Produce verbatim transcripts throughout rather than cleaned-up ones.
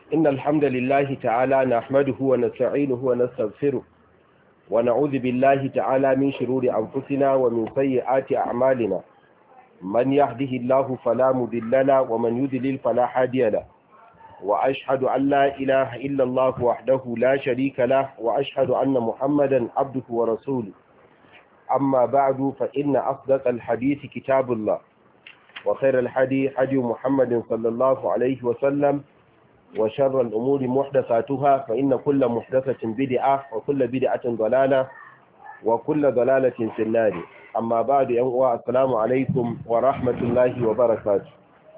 إن الحمد لله تعالى نحمده ونستعينه ونستغفره ونعوذ بالله تعالى من شرور أنفسنا ومن سيئات أعمالنا من يهده الله فلا مضل له ومن يضلل فلا هادي له وأشهد أن لا إله إلا الله وحده لا شريك له وأشهد أن محمدا عبده ورسوله أما بعد فإن أصدق الحديث كتاب الله وخير الحديث حديث محمد صلى الله عليه وسلم وشر الأمور محدثاتها فإن كل محدثة بدعة وكل بدعة ضلالة وكل ضلالة في النار أما بعد أنواع السلام عليكم ورحمة الله وبركاته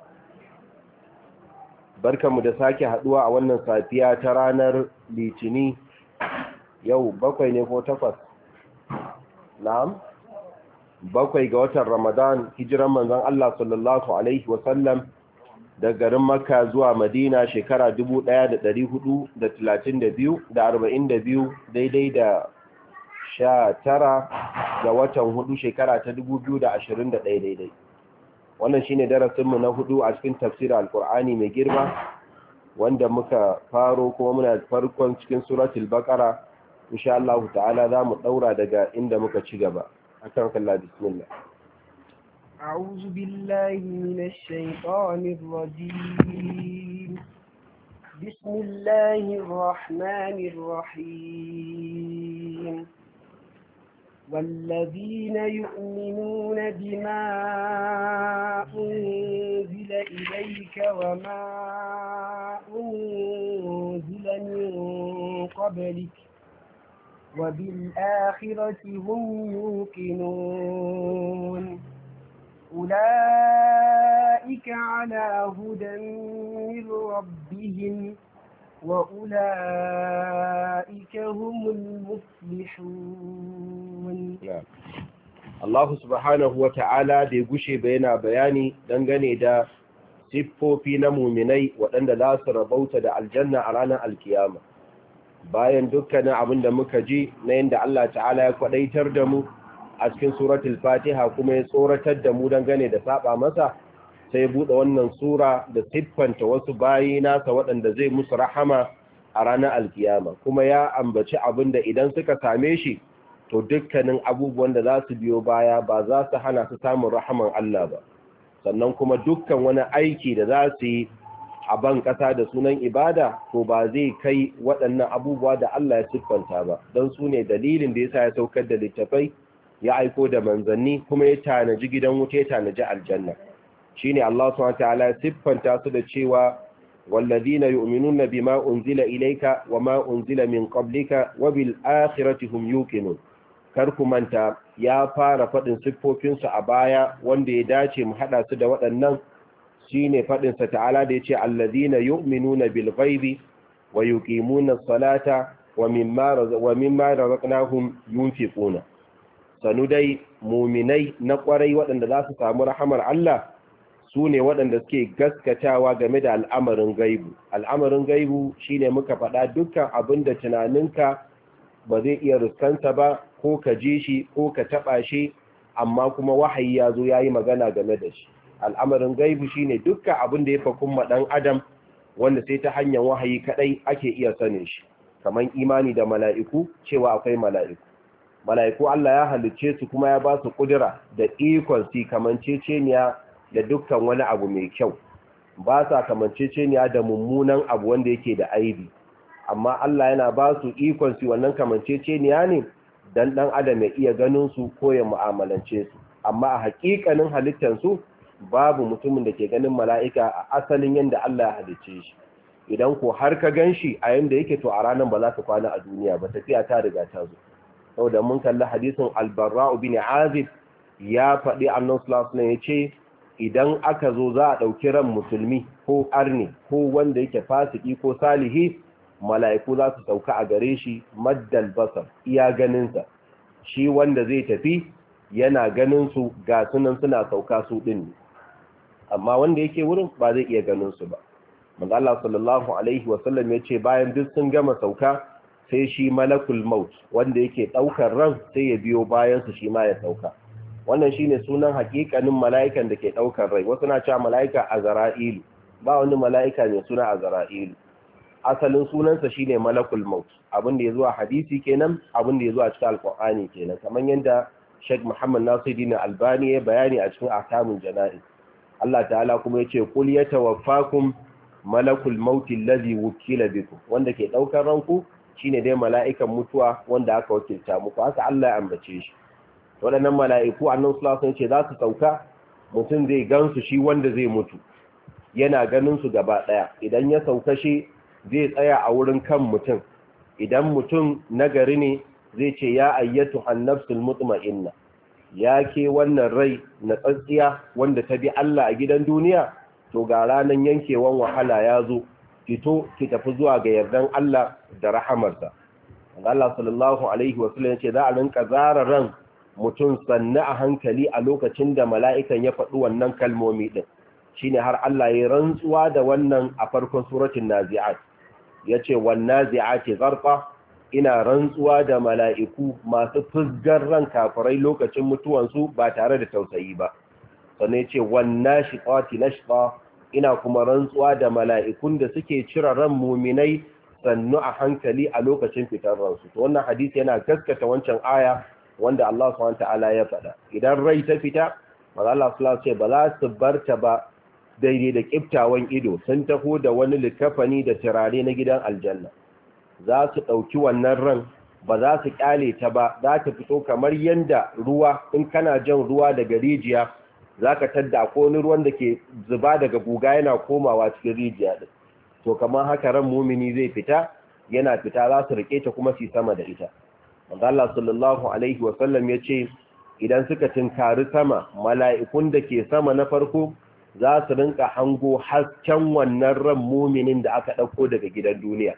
بركة مدساكي حدوى أولنا ساتيا ترانر لتني يو بقوي نفو تفس نعم بقوي قوة رمضان هجرا من ذن الله صلى الله عليه وسلم da garin Makka zuwa Madina shekara dubu ɗaya da ɗari hudu da talatin da biyu da arba'in da biyu daidai da sha tara ga watan hudu shekara ta dubu biyu da ashirin da ɗaya daidai. Wannan shine darasinmu na hudu a cikin tafsirin Alkur'ani mai girma wanda muka faro kuma muna farkon cikin suratul Baqara. Insha Allah ta'ala za mu daura daga inda muka ci gaba. Akan kallah bismillah. أعوذ بالله من الشيطان الرجيم بسم الله الرحمن الرحيم والذين يؤمنون بما أنزل إليك وما أنزل من قبلك وبالآخرة هم يوقنون أولئك على هدى من ربهم وأولئك هم المفلحون. الله سبحانه وتعالى da ya gushe bayana bayani dangane da siffofi na muminai waɗanda za su rabauta da aljanna a ranar alkiyama bayan dukkanin abin da muka ji na yadda Allah ta'ala ya kwadaitar da mu a cikin suratul fatiha kuma ya tsoratar da mu dangane da saba masa sai ya bude wannan sura da siffanta wasu bayi nasa waɗanda zai musu rahama a ranar alkiyama kuma ya ambaci abin da idan suka same shi to dukkanin abubuwan da za su biyo baya ba za su hana su samun rahaman Allah ba sannan kuma dukkan wani aiki da za su yi a ban ƙasa da sunan ibada to ba zai kai waɗannan abubuwa da Allah ya siffanta ba don su ne dalilin da yasa ya saukar da littafai ya aiko da manzanni kuma ya tanaji gidan wuta ya tanaji aljanna shine Allah subhanahu wataala ya siffanta su da cewa wallazina yu'minuna bima unzila ilayka wama unzila min qablika wabil akhirati hum yuqinun kar ku manta ya fara fadin siffofin su a baya wanda ya dace mu hada su da waɗannan shine fadin sa ta'ala da yace allazina yu'minuna bil ghaibi wa yuqimuna as-salata wa mimma wa mimma razaqnahum yunfiquna sanu dai muminai na kwarai waɗanda za su samu rahamar Allah su ne waɗanda suke gaskatawa game da al'amarin gaibu al'amarin gaibu shine muka faɗa dukkan abin da tunaninka ba zai iya ruskansa ba ko ka ji shi ko ka taɓa shi amma kuma wahayi ya zo ya yi magana game da shi al'amarin gaibu shine dukkan abin da ya fakun ɗan adam wanda sai ta hanyar wahayi kaɗai ake iya sanin shi kamar imani da mala'iku cewa akwai mala'iku mala'iku Allah ya halicce su kuma ya ba su kudura da ikon su kamanceceniya da dukkan wani abu mai kyau ba sa kamanceceniya da mummunan abu wanda yake da aibi amma Allah yana ba su ikon su wannan kamanceceniya ne dan dan adam ya iya ganin su ko ya mu'amalance su amma a hakikanin halittar su babu mutumin da ke ganin mala'ika a asalin yanda Allah ya halicce shi idan ko har ka ganshi a yanda yake to a ranar ba za ka kwana a duniya ba tafiya ta riga ta zo saboda mun kalli hadisin albarra'u bin azib ya faɗi annabi sallallahu alaihi ya ce idan aka zo za a ɗauki ran musulmi ko arni ko wanda yake fasiki ko salihi mala'iku za su sauka a gare shi maddal basar iya ganinsa shi wanda zai tafi yana ganin su ga sunan suna sauka su ɗin amma wanda yake wurin ba zai iya ganin su ba manzo Allah sallallahu alaihi wasallam ya ce bayan duk sun gama sauka sai shi malakul maut wanda yake daukar ran sai ya biyo bayan su shi ma ya dauka wannan shine sunan hakikanin mala'ikan da ke daukar rai wasu na cewa mala'ika azra'ilu ba wani mala'ika ne suna azra'ilu asalin sunansa shine malakul maut, abin da ya zuwa hadisi kenan, abin da ya zuwa cikin alqur'ani kenan, kamar yanda Sheikh Muhammad Nasiruddin Albani ya bayani a cikin ahkamul jana'iz. Allah ta'ala kuma yace qul yatawaffakum malakul maut allazi wukila bikum, wanda ke daukar ranku shine dai mala'ikan mutuwa wanda aka wakilta muku, haka Allah ya ambace shi. Waɗannan mala'iku annabi sallallahu alaihi wasallam ce za su sauka, mutum zai gansu shi wanda zai mutu yana ganin su gaba daya. Idan ya sauka shi zai tsaya a wurin kan mutum, idan mutum nagari ne zai ce ya ayyatu an-nafsul mutma'inna, ya ke wannan rai na tsatsiya wanda ta bi Allah a gidan duniya, to ga ranan yankewan wahala ya zo, fito ki tafi zuwa ga yardan Allah da rahamarsa. Allah sallallahu alaihi wasallam ya ce za a rinka zara ran mutum sannu a hankali a lokacin da mala'ikan ya faɗi wannan kalmomi ɗin. Shi ne har Allah ya rantsuwa da wannan a farkon suratun Nazi'at. Ya ce, "Wannan zi'a ce zarfa, ina rantsuwa da mala'iku masu fusgar ran kafirai lokacin mutuwansu ba tare da tausayi ba." Sannan ya ce, "Wannan shiƙati na shiƙa, ina kuma rantsuwa da mala'ikun da suke cire ran muminai sannu a hankali a lokacin fitar ransu." To wannan hadisi yana gaskata wancan aya wanda Allah subhanahu ta'ala ya faɗa. Idan rai ta fita, maza Allah sallallahu ce ba za su barta ba daidai da kiftawan ido, sun taho da wani likafani da turare na gidan aljanna. Za su ɗauki wannan ran, ba za su ƙyale ta ba, za ta fito kamar yanda ruwa, in kana jan ruwa daga rijiya, za ka tadda ko wani ruwan da ke zuba daga guga yana komawa cikin rijiya ɗin. To kamar haka ran mumini zai fita, yana fita za su riƙe ta kuma su sama da ita. Allah sallallahu alaihi wasallam ya ce, idan suka tinkari sama, mala'ikun da ke sama na farko za su rinka hango hasken wannan ran muminin da aka ɗauko daga gidan duniya.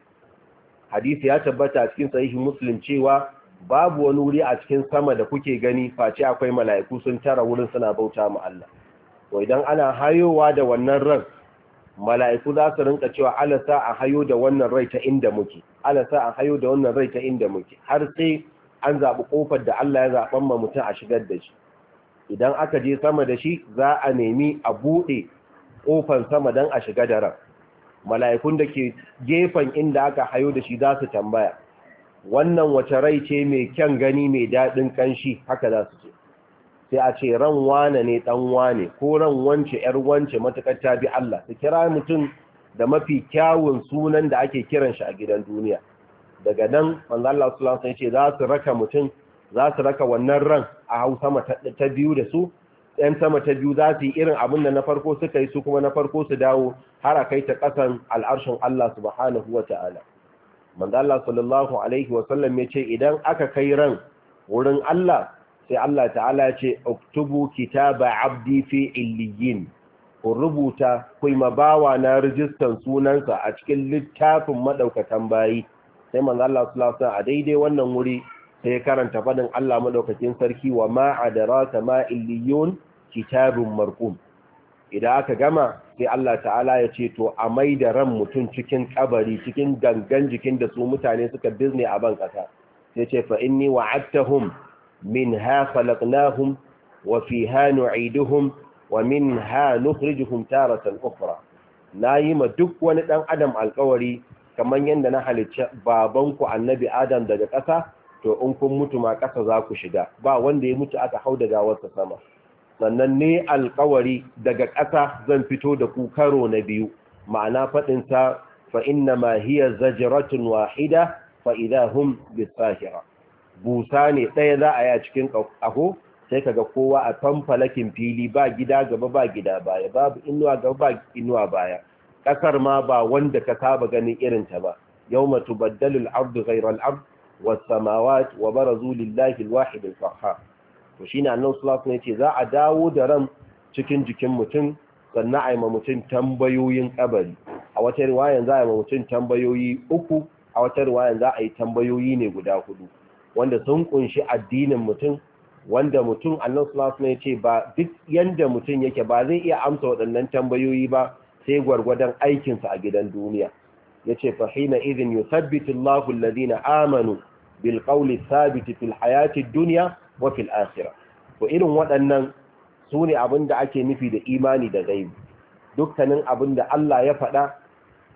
Hadisi ya tabbata cikin sahihi Muslim cewa babu wani wuri a cikin sama da kuke gani face akwai mala'iku sun tara wurin suna bauta ma Allah. To idan ana hayowa da wannan ran, mala'iku za su rinka cewa alasa a hayo da wannan rai ta inda muke, alasa a hayo da wannan rai ta inda muke, har sai an zaɓi ƙofar da Allah ya zaɓan ma mutum a shigar da shi. Idan aka je sama da shi, za a nemi a buɗe ƙofar sama don a shiga da ran. Mala'ikun da ke gefen inda aka hayo da shi za su tambaya, wannan wace rai ce mai kyan gani mai daɗin ƙanshi, haka za su ce. Sai a ce ran wane ne ɗan wane, ko ran wance ‘yar wance matuƙar ta bi Allah, su kira mutum da mafi kyawun sunan da ake kiran shi a gidan duniya. Daga nan, manzo Allah sallallahu alaihi wasallam ce za su raka mutum, za su raka wannan ran a hau sama ta biyu da su, ‘yan sama ta biyu za su yi irin abin da na farko suka yi, su kuma na farko su dawo har a kai ta ƙasan al'arshin Allah subhanahu wa ta'ala. Manzo Allah sallallahu alaihi wasallam ya ce idan aka kai ran wurin Allah, sai Allah ta'ala ce uktubu kitaba abdi fi illiyin, ku rubuta ku yi mabawa na rijistan sunansa a cikin littafin madaukatan bayi. Sai manzo Allah sallallahu alaihi wasallam a daidai wannan wuri sai ya karanta fadin Allah madaukakin sarki, wa ma adraka ma illiyun kitabun marqum. Idan aka gama sai Allah ta'ala ya ce to a mai da ran mutum cikin kabari, cikin gangan jikin da su mutane suka bizne a ban kasa. Sai ce fa inni wa'adtahum minha khalaqnahum wa fiha nu'iduhum wa minha nukhrijuhum taratan ukhra. Nayi ma duk wani dan adam alƙawari kaman yanda na halicci babanku annabi Adam daga ƙasa, to in kun mutu ma ƙasa za ku shiga, ba wanda ya mutu aka hau daga wata sama. Sannan ne alƙawari daga ƙasa zan fito da ku karo na biyu, ma'ana faɗin sa fa inna ma hiya zajratun wahida fa idahum bisahira. Busa ne ɗaya za a yi a cikin ƙaho, sai kaga kowa a famfalakin fili, ba gida gaba ba gida baya, babu inuwa gaba ba inuwa baya. Ƙasar ma ba wanda ka saba ganin irinta ba. Yawma tubaddalu al-ardu ghayra al-ard was-samawati wa barazu lillahi al-wahid al-qahhar. To shine Annabi sallallahu alaihi wasallam yace za a dawo da ran cikin jikin mutum, sannan a yi ma mutum tambayoyin kabari. A wata riwaya za a yi ma mutum tambayoyi uku, a wata riwaya za a yi tambayoyi ne guda hudu, wanda sun kunshi addinin mutum, wanda mutum Annabi sallallahu alaihi wasallam yace ba duk yanda mutum yake ba zai iya amsa waɗannan tambayoyi ba sai gwargwadon aikinsa a gidan duniya. Yace fa hina idhin yuthabbitu Allahu alladhina amanu bil qawli thabit fil hayati ad-dunya wa fil akhirah. To irin waɗannan sune abinda ake nufi da imani da gaibi. Dukkanin abinda Allah ya faɗa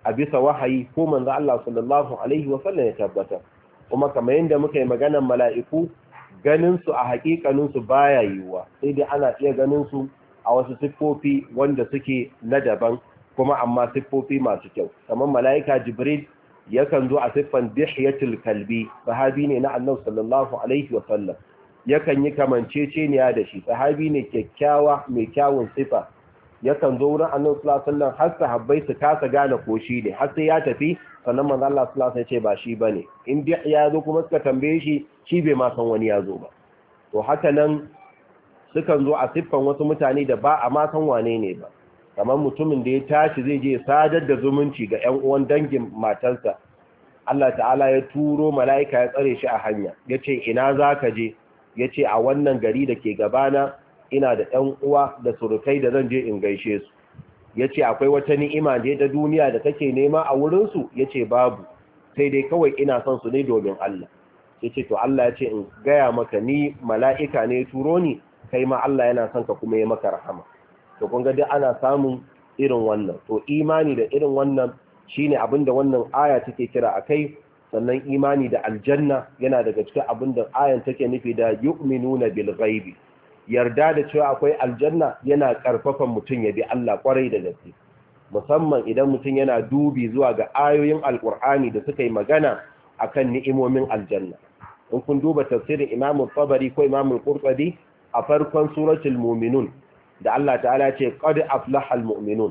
a bisa wahayi ko manzo Allah sallallahu alaihi wa sallam ya tabbata. Kuma kamar yadda muka yi maganar mala'iku, ganin su a hakikanin su baya yiwuwa, sai dai ana iya ganin su a wasu siffofi wanda suke na daban, kuma amma siffofi masu kyau. Kamar mala'ika Jibril yakan zo a siffan Dihyatul Kalbi, sahabi ne na Annabi sallallahu alaihi wa sallam. Yakan yi kamanceceniya da shi, sahabi ne kyakkyawa mai kyawun sifa. Yakan zo wurin Annabi sallallahu alaihi wa sallam har sahabbai su kasa gane ko shi ne, har sai ya tafi sannan manzo Allah sallallahu alaihi wa sallam ya ce ba shi bane. In Dihya ya zo kuma suka tambaye shi, shi bai ma san wani ya zo ba. To haka nan sukan zo a siffan wasu mutane da ba a ma san wane ne ba. Kamar mutumin da ya tashi zai je sadar da zumunci ga ƴan uwan dangin matarsa, Allah ta'ala ya turo mala'ika ya tsare shi a hanya, ya ce ina za ka je, ya ce a wannan gari da ke gabana ina da ƴan uwa da surukai da zan je in gaishe su. Ya ce akwai wata ni'ima da ta duniya da kake nema a wurinsu, ya ce babu, sai dai kawai ina son su ne domin Allah. Ya ce to Allah ya ce in gaya maka ni mala'ika ne ya turo ni, kai ma Allah yana son ka kuma ya maka rahama. To kun ga dai ana samun irin wannan. To imani da irin wannan shine abinda wannan aya take kira akai. Sannan imani da aljanna yana daga cikin abinda ayan take nufi da yu'minuna bil ghaibi. Yarda da cewa akwai aljanna yana karfafan mutum ya bi Allah kwarai da gaske, musamman idan mutum yana dubi zuwa ga ayoyin alqur'ani da suka yi magana akan ni'imomin aljanna. In kun duba tafsirin Imam Tabari ko Imam Qurtubi a farkon suratul Mu'minun, da Allah ta'ala ce qad aflahal mu'minun,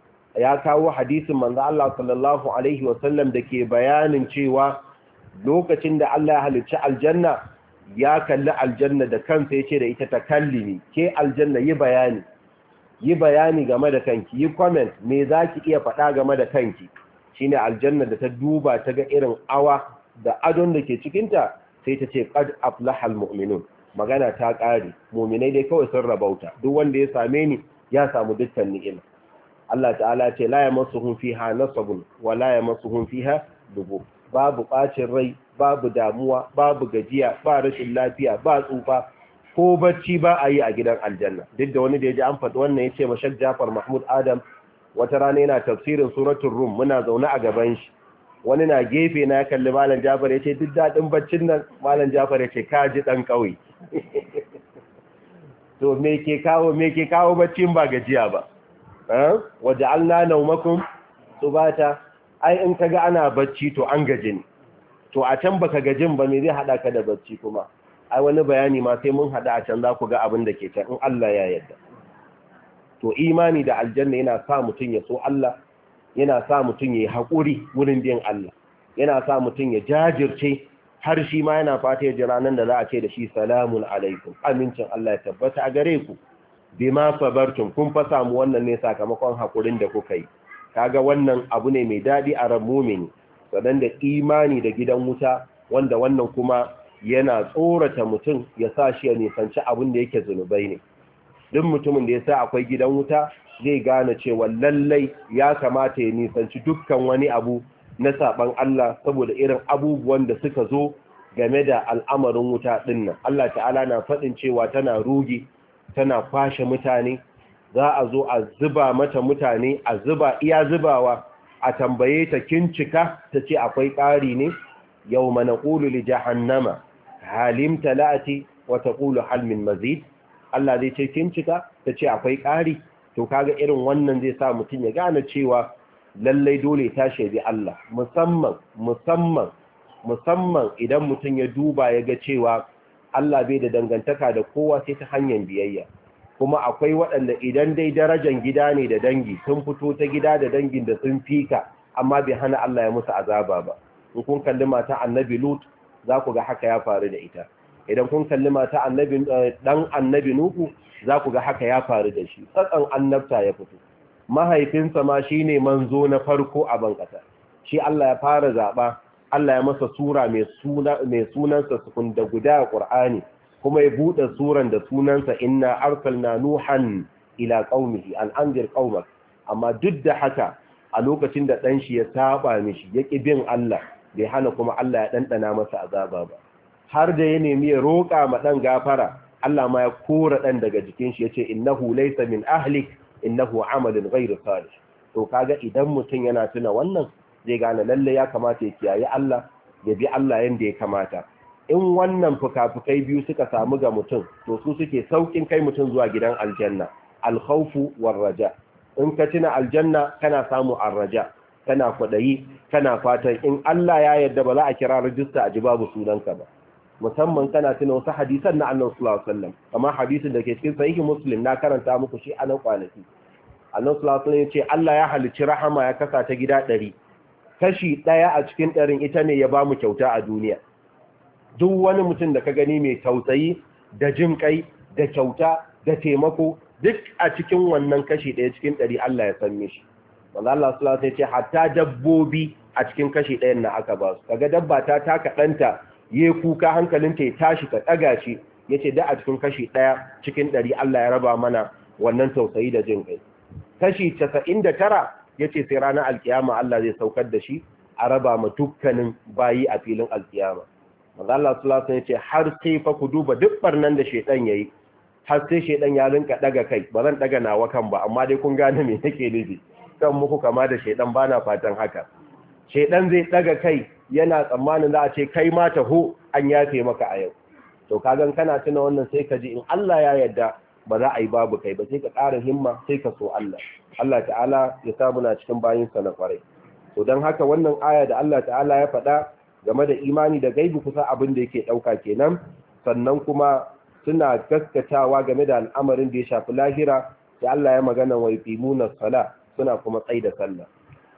ya kawo hadisin manzo Allah sallallahu alaihi wasallam dake bayanin cewa lokacin da Allah ya halicci aljanna, ya kalli aljanna da kansa yace da ita takallimi, ke aljanna yi bayani yi bayani game da kanki, yi comment me zaki iya faɗa game da kanki. Shine aljanna da ta duba ta ga irin awa da adon da ke cikin ta, sai ta ce qad aflahal mu'minun, magana ta ƙare, muminai dai kawai sun rabauta, duk wanda ya same ni ya samu dukkan ni'ima. Allah ta'ala ce la yamassuhum fiha nasabun wa la yamassuhum fiha lughub, babu bacin rai, babu damuwa, babu gajiya, ba rashin lafiya, ba tsufa, ko bacci ba a yi a gidan aljanna. Duk da wani da ya ji an faɗi wannan ya ce ma Sheikh Jafar Mahmud Adam, wata rana yana tafsirin suratul Rum, muna zaune a gaban shi, wani na gefe na ya kalli Malam Jafar ya ce duk daɗin baccin nan, Malam Jafar ya ce ka ji ɗan ƙauye. To me ke kawo me ke kawo baccin ba gajiya ba, eh waja'alna nawmakum subata, ai in kaga ana bacci to an gaji ne. To a can baka gajin ba, me zai hada ka da bacci kuma? Ai wani bayani ma sai mun hada a can za ku ga abin da ke can in Allah ya yarda. To imani da aljanna yana sa mutun ya so Allah, yana sa mutun ya yi hakuri wurin bin Allah, yana sa mutun ya jajirce, har shi ma yana fata ya ji ranar da za a ce da shi salamun alaikum, amincin Allah ya tabbata a gare ku, bima sabartum, kun fa samu wannan ne sakamakon hakurin da kuka yi. Kaga wannan abu ne mai dadi a ran mumini. Sannan da imani da gidan wuta, wanda wannan kuma yana tsorata mutum ya sa shi ya nisanci abin da yake zunubai ne. Duk mutumin da ya sa akwai gidan wuta zai gane cewa lallai ya kamata ya nisanci dukkan wani abu na saban Allah, saboda irin abubuwan da suka zo game da al'amarin wuta din nan. Allah ta'ala na faɗin cewa tana rugi, tana kwashe mutane, za a zo a zuba mata mutane, a zuba iya zubawa, a tambaye ta kin cika, ta ce akwai ƙari ne. Yawma naqulu li jahannama halim talati wa taqulu hal min mazid. Allah zai ce kin cika, ta ce akwai ƙari. To kaga irin wannan zai sa mutum ya gane cewa lallai dole ta shaidi Allah, musamman musamman musamman idan mutum ya duba ya ga cewa Allah bai da dangantaka da kowa sai ta hanyar biyayya. Kuma akwai waɗanda idan dai darajar gida ne da dangi, sun fito ta gida da dangin da sun fika, amma bai hana Allah ya musu azaba ba. In kun kalli mata annabi Lut, za ku ga haka ya faru da ita. Idan kun kalli mata annabi dan annabi Nuhu, za ku ga haka ya faru da shi. Tsatsan annabta ya fito. Mahaifinsa ma shi ne manzo na farko a bankasa, shi Allah ya fara zaɓa, Allah ya masa sura mai sunansa sukun da guda a ƙur'ani, kuma ya buɗe suran da sunansa inna arsalna nuhan ila qaumihi an anzir qaumak. Amma duk da haka a lokacin da ɗan shi ya saba mishi ya ƙi bin Allah, bai hana kuma Allah ya ɗanɗana masa azaba ba, har da ya nemi ya roƙa ma ɗan gafara, Allah ma ya kora ɗan daga jikin shi ya ce innahu laysa min ahlik innahu amalin ghairu salih. to kaga idan mutum yana tuna wannan zai gane lalle ya kamata ya kiyaye Allah ya bi Allah yanda ya kamata. In wannan fuka-fukai biyu suka samu ga mutum to su suke saukin kai mutum zuwa gidan aljanna, alkhawfu war raja. In ka tuna aljanna kana samu arraja, kana kwadayi, kana fatan in Allah ya yarda ba za a kira rajista a ji babu sunanka ba. Musamman kana tuna wasu hadisan na Annabi sallallahu alaihi wasallam, kamar hadisin da ke cikin sahihi Muslim na karanta muku shi a nan kwanaki. Annabi sallallahu alaihi wasallam ya ce Allah ya halicci rahama ya kasa ta gida ɗari. Kashi ɗaya a cikin ɗarin ita ne ya bamu kyauta a duniya. Duk wani mutum da ka gani mai tausayi da jin kai da kyauta da taimako duk a cikin wannan kashi ɗaya cikin ɗari Allah ya san shi. Wanda Allah sallallahu alaihi wasallam ya ce hatta dabbobi a cikin kashi ɗayan na aka ba su. Kaga dabba ta taka ɗanta yayi kuka hankalinta ya tashi ka ɗaga shi, yace da a cikin kashi ɗaya cikin ɗari Allah ya raba mana wannan tausayi da jin kai. Kashi casa'in da tara yace sai ranar alkiyama Allah zai saukar da shi a raba ma dukkanin bayi a filin alkiyama. Manzo Allah sallallahu alaihi wasallam yace har sai fa ku duba duk barnan da shedan yayi, har sai shedan ya rinka daga kai, ba zan daga nawa kan ba amma dai kun gane me nake nufi. Kan muku kama da shedan bana fatan haka. Shedan zai daga kai yana tsammanin za a ce kai ma taho an yafe maka a yau. To kagan kana tuna wannan sai ka ji in Allah ya yarda ba za a yi babu kai ba, sai ka ƙara himma sai ka so Allah. Allah ta'ala ya sa muna cikin bayinsa na kwarai. To don haka wannan aya da Allah ta'ala ya faɗa game da imani da gaibi kusa abin da yake ɗauka kenan, sannan kuma suna gaskatawa game da al'amarin da ya shafi lahira, sai Allah ya magana wa yuqimuna sala, suna kuma tsai da sallah.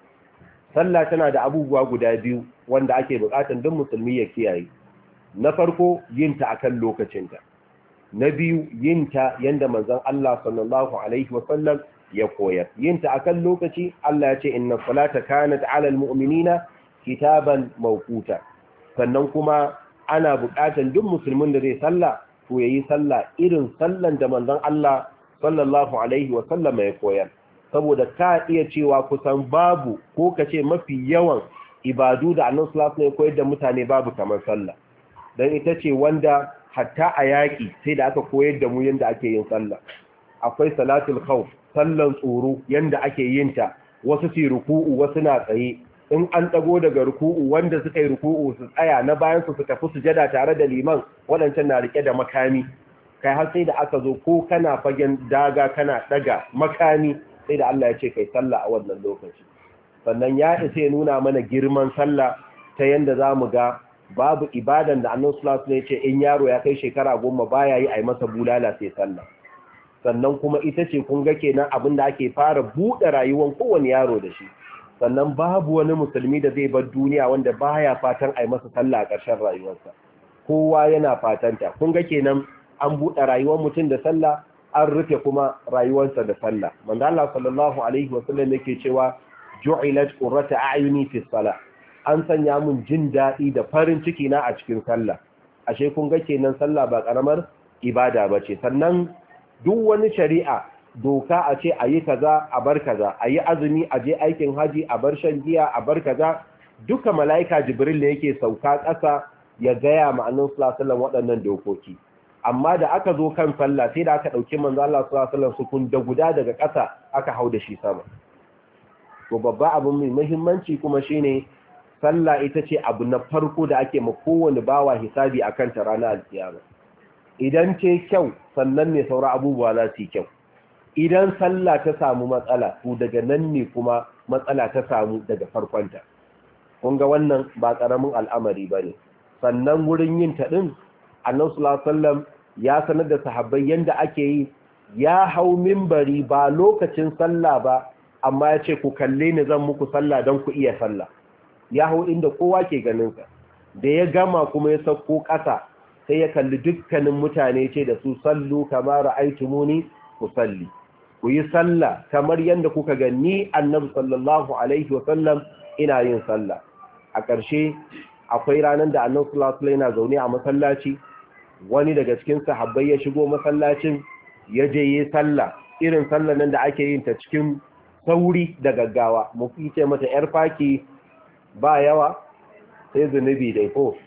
Sallah tana da abubuwa guda biyu wanda ake buƙatar duk musulmi ya kiyaye. Na farko yin ta akan lokacinta. Na biyu yin ta yanda manzon Allah sallallahu alaihi wa sallam ya koyar. Yin ta akan lokaci, Allah ya ce inna salata kanat 'alal mu'minina kitaban mawquta. Sannan kuma ana buƙatar duk musulmin da zai sallah to yayi sallah irin sallan da manzon Allah sallallahu alaihi wa sallam ya koyar. Saboda ka iya cewa kusan babu ko kace mafi yawan ibadu da Annabi sallallahu alaihi wa sallam ya koyar da mutane babu kamar sallah. Dan ita ce wanda hatta a yaƙi sai da aka koyar da mu yanda ake yin sallah. Akwai salatul khawf, sallan tsoro yanda ake yin ta, wasu su ruku'u wasu na tsaye. In an dago daga ruku'u wanda suka yi ruku'u su tsaya, na bayan su su tafi sujada tare da liman, wadancan na rike da makami. Kai har sai da aka zo ko kana fagen daga kana daga makami, sai da Allah ya ce kai sallah a wannan lokaci. Sannan ya isa ya nuna mana girman sallah ta yanda zamu ga babu ibadan da Annabi sallallahu alaihi wasallam ya ce in yaro ya kai shekara goma baya yi ai masa bulala sai sallah. Sannan kuma ita ce kun ga kenan abin da ake fara buɗe rayuwar kowane yaro da shi. Sannan babu wani musulmi da zai bar duniya wanda baya fatan ai masa sallah a ƙarshen rayuwarsa. Kowa yana fatanta. Kun ga kenan an buɗe rayuwar mutum da sallah, an rufe kuma rayuwarsa da sallah. Manzo Allah sallallahu alaihi wasallam yake cewa ju'ilat qurratu a'yuni fi salah. An sanya mun jin daɗi da farin ciki na a cikin sallah. Ashe kun ga kenan sallah ba karamar ibada bace. Sannan duk wani shari'a doka a ce a yi kaza a bar kaza, a yi azumi a je aikin haji a bar shan giya a bar kaza, duka mala'ika jibril ne yake sauka ƙasa ya gaya ma'anin sulasulan waɗannan dokoki. Amma da aka zo kan sallah sai da aka ɗauki manzo Allah sulasulan sukun da guda daga ƙasa aka hau da shi sama. To babba abin mai muhimmanci kuma shine sallah ita ce abu na farko da ake ma kowane bawa hisabi akan ta ranar alkiyama. Idan ce kyau sannan ne saura abubuwa za su yi kyau. Idan sallah ta samu matsala to daga nan ne kuma matsala ta samu daga farkonta. Kun ga wannan ba ƙaramin al'amari ba ne. Sannan wurin yin ta ɗin, Annabi sallallahu alaihi wasallam ya sanar da sahabbai yanda ake yi, ya hau mimbari ba lokacin sallah ba, amma ya ce ku kalle ni zan muku sallah don ku iya sallah. Ya hau inda kowa ke ganin sa. Da ya gama kuma ya sauko ƙasa, sai ya kalli dukkanin mutane ce da su sallu kamar ra'aytumuni usalli. Ku yi sallah kamar yadda kuka gani Annabi sallallahu alaihi wa sallam ina yin sallah. A ƙarshe akwai ranar da Annabi sallallahu alaihi yana zaune a masallaci, wani daga cikin sahabbai ya shigo masallacin ya je yi sallah, irin sallah nan da ake yin ta cikin sauri da gaggawa, mu fice mata yar faki ba yawa sai zunubi dai ko.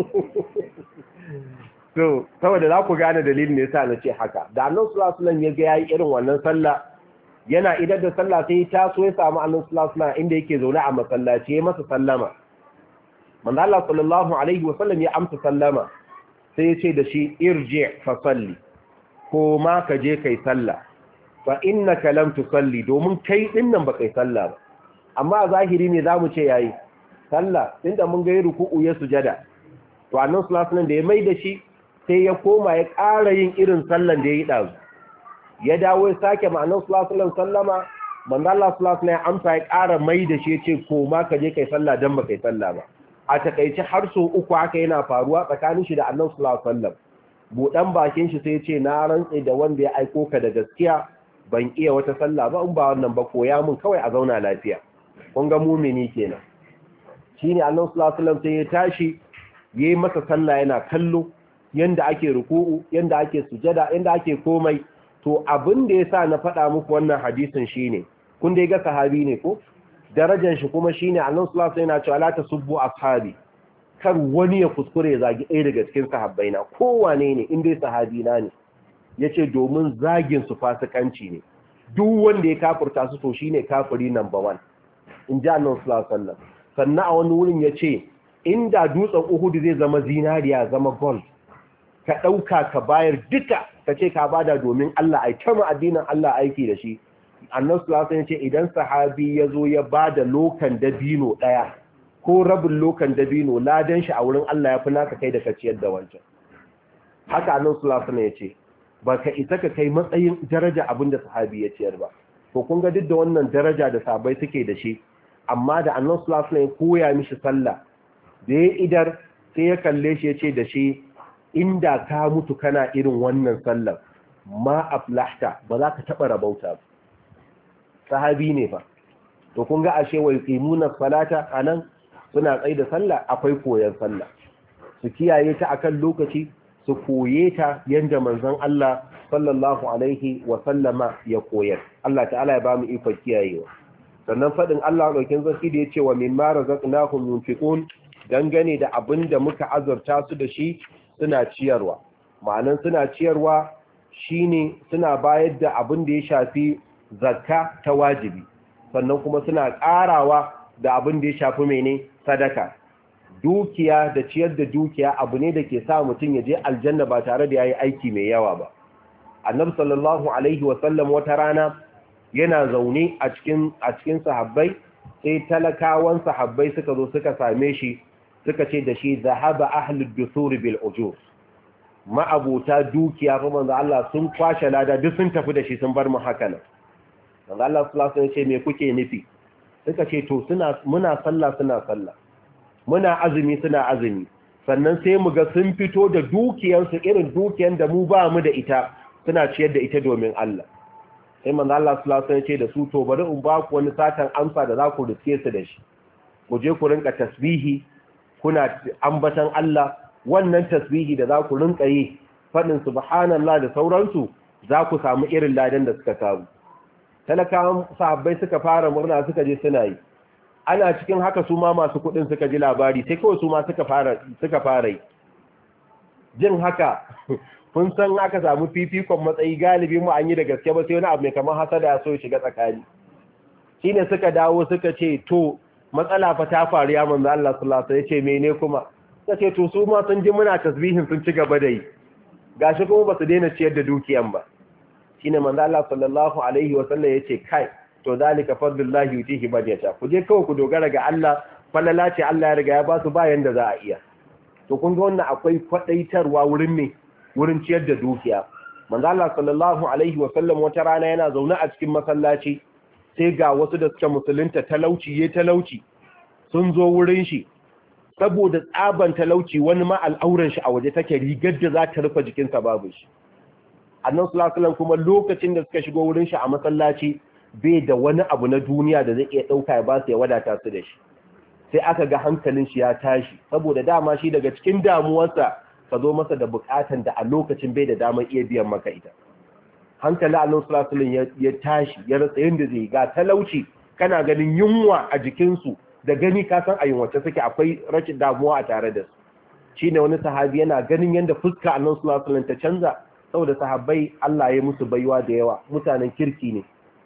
So, saboda za ku gane dalilin ne yasa na ce haka. Da Annabi sallallahu alaihi wasallam ya ga yayi irin wannan sallah, yana idar da sallah sai ta so ya samu annabi sallallahu alaihi wasallam inda yake zaune a masallaci ya masa sallama manzo Allah sallallahu alaihi wasallam ya amsa sallama sai ya ce da shi irji fa salli ko ma ka je kai sallah fa innaka lam tusalli domin kai dinnan ba kai sallah ba amma a zahiri ne zamu ce yayi sallah inda mun ga ruku'u ya sujada to annabi sallallahu alaihi wasallam da ya mai da shi sai ya koma ya ƙara yin irin sallan da ya yi ɗazu ya dawo ya sake ma'anar sulasulan sallama manzo Allah sulasula ya amsa ya ƙara mai da shi ya ce koma ka je kai sallah don ba kai sallah ba a takaici har so uku haka yana faruwa tsakanin shi da annan sulasulan buɗan bakin shi sai ya ce na rantse da wanda ya aiko ka da gaskiya ban iya wata sallah ba in ba wannan ba koya mun kawai a zauna lafiya kun ga mumini kenan shine annan sulasulan sai ya tashi yayi masa sallah yana kallo yanda ake ruku'u yanda ake sujada yanda ake komai to abin da yasa na faɗa muku wannan hadisin shine kun dai ga sahabi ne ko darajar shi kuma shine Annabi sallallahu alaihi wasallam yana cewa la tasubbu ashabi kar wani ya kuskure ya zagi ɗaya daga cikin sahabbaina kowane ne in dai sahabi na ne yace domin zagin su fasikanci ne duk wanda ya kafirta su to shine kafiri number one in ji Annabi sallallahu alaihi wasallam sannan a wani wurin yace inda dutsen Uhud zai zama zinariya zama gold ka ɗauka ka bayar duka ka ce ka bada domin Allah ai kama addinin Allah aiki da shi annabi sallallahu alaihi wasallam ce idan sahabi ya zo ya bada lokan dabino ɗaya ko rabin lokan dabino ladan shi a wurin Allah ya fi naka kai da ka ciyar da wancan haka annabi sallallahu alaihi wasallam ya ce ba ka isa ka kai matsayin daraja abin da sahabi ya ciyar ba to kun ga duk da wannan daraja da sahabbai suke da shi amma da annabi sallallahu alaihi wasallam ya koya mishi sallah da ya idar sai ya kalle shi ya ce da shi inda ka mutu kana irin wannan sallar ma aflahta ba za ka taɓa rabauta ba sahabi ne fa to kun ga ashe wai qimuna salata anan suna tsaye da sallah akwai koyon sallah su kiyaye ta akan lokaci su koye ta yanda manzon Allah sallallahu alaihi wa sallama ya koyar Allah ta'ala ya bamu ikon kiyayewa sannan fadin Allah dokin zaki da yace wa mimma razaqnahum yunfiqun dangane da abinda muka azurta su da shi suna ciyarwa ma'anan suna ciyarwa shine suna bayar da abin da ya shafi zakka ta wajibi sannan kuma suna ƙarawa da abin da ya shafi mene sadaka dukiya da ciyar da dukiya abu ne da ke sa mutum ya je aljanna ba tare da yayi aiki mai yawa ba annabi sallallahu alaihi wasallam wata rana yana zaune a cikin a cikin sahabbai sai talakawan sahabbai suka zo suka same shi suka ce da shi zahaba ahlud dusur bil ujur ma'abuta dukiya fa manzo Allah sun kwashe lada duk sun tafi da shi sun bar mu haka nan manzo Allah sallallahu alaihi wasallam ce me kuke nufi suka ce to suna muna sallah suna sallah muna azumi suna azumi sannan sai mu ga sun fito da dukiyansu irin dukiyan da mu ba mu da ita suna ciyar da ita domin Allah sai manzo Allah sallallahu alaihi wasallam ce da su to bari in ba ku wani satan amsa da za ku riske su da shi ku je ku rinka tasbihi kuna ambatan Allah wannan tasbihi da za ku rinka yi faɗin subhanallah da sauransu za ku samu irin ladan da suka samu talakawan sahabbai suka fara murna suka je suna yi ana cikin haka su ma masu kuɗin suka ji labari sai kawai su ma suka fara suka fara yi jin haka kun san aka samu fifikon matsayi galibi mu an yi da gaske ba sai wani abu mai kamar hasada ya so ya shiga tsakani shine suka dawo suka ce to matsala fa ta faru ya manzo Allah sallallahu alaihi wasallam yace mene kuma kace to su ma sun ji muna tasbihin sun ci gaba da yi gashi kuma ba su daina ciyar da dukiyan ba shine manzo Allah sallallahu alaihi wasallam yace kai to zalika fadlullahi yutihi man yasha ku je kawai ku dogara ga Allah falala ce Allah ya riga ya ba su bayan da za a iya to kun ga wannan akwai kwadaitarwa wurin ne wurin ciyar da dukiya manzo Allah sallallahu alaihi wasallam wata rana yana zaune a cikin masallaci sai ga wasu da suke musulunta talauci ya talauci sun zo wurin shi saboda tsaban talauci wani ma al'auran shi a waje take rigar da za ta rufe jikinsa babu shi annan sulasulan kuma lokacin da suka shigo wurin shi a masallaci bai da wani abu na duniya da zai iya ɗauka ya ba su ya wadata su da shi sai aka ga hankalin shi ya tashi saboda dama shi daga cikin damuwarsa ka zo masa da bukatan da a lokacin bai da damar iya biyan maka ita hankali annan sulasulan ya tashi ya rasa yadda zai ga talauci kana ganin yunwa a jikinsu da gani ka san a yunwace suke akwai rashin damuwa a tare da su shine wani sahabi yana ganin yadda fuska annan sulasulan ta canza saboda sahabbai Allah ya musu baiwa da yawa mutanen kirki ne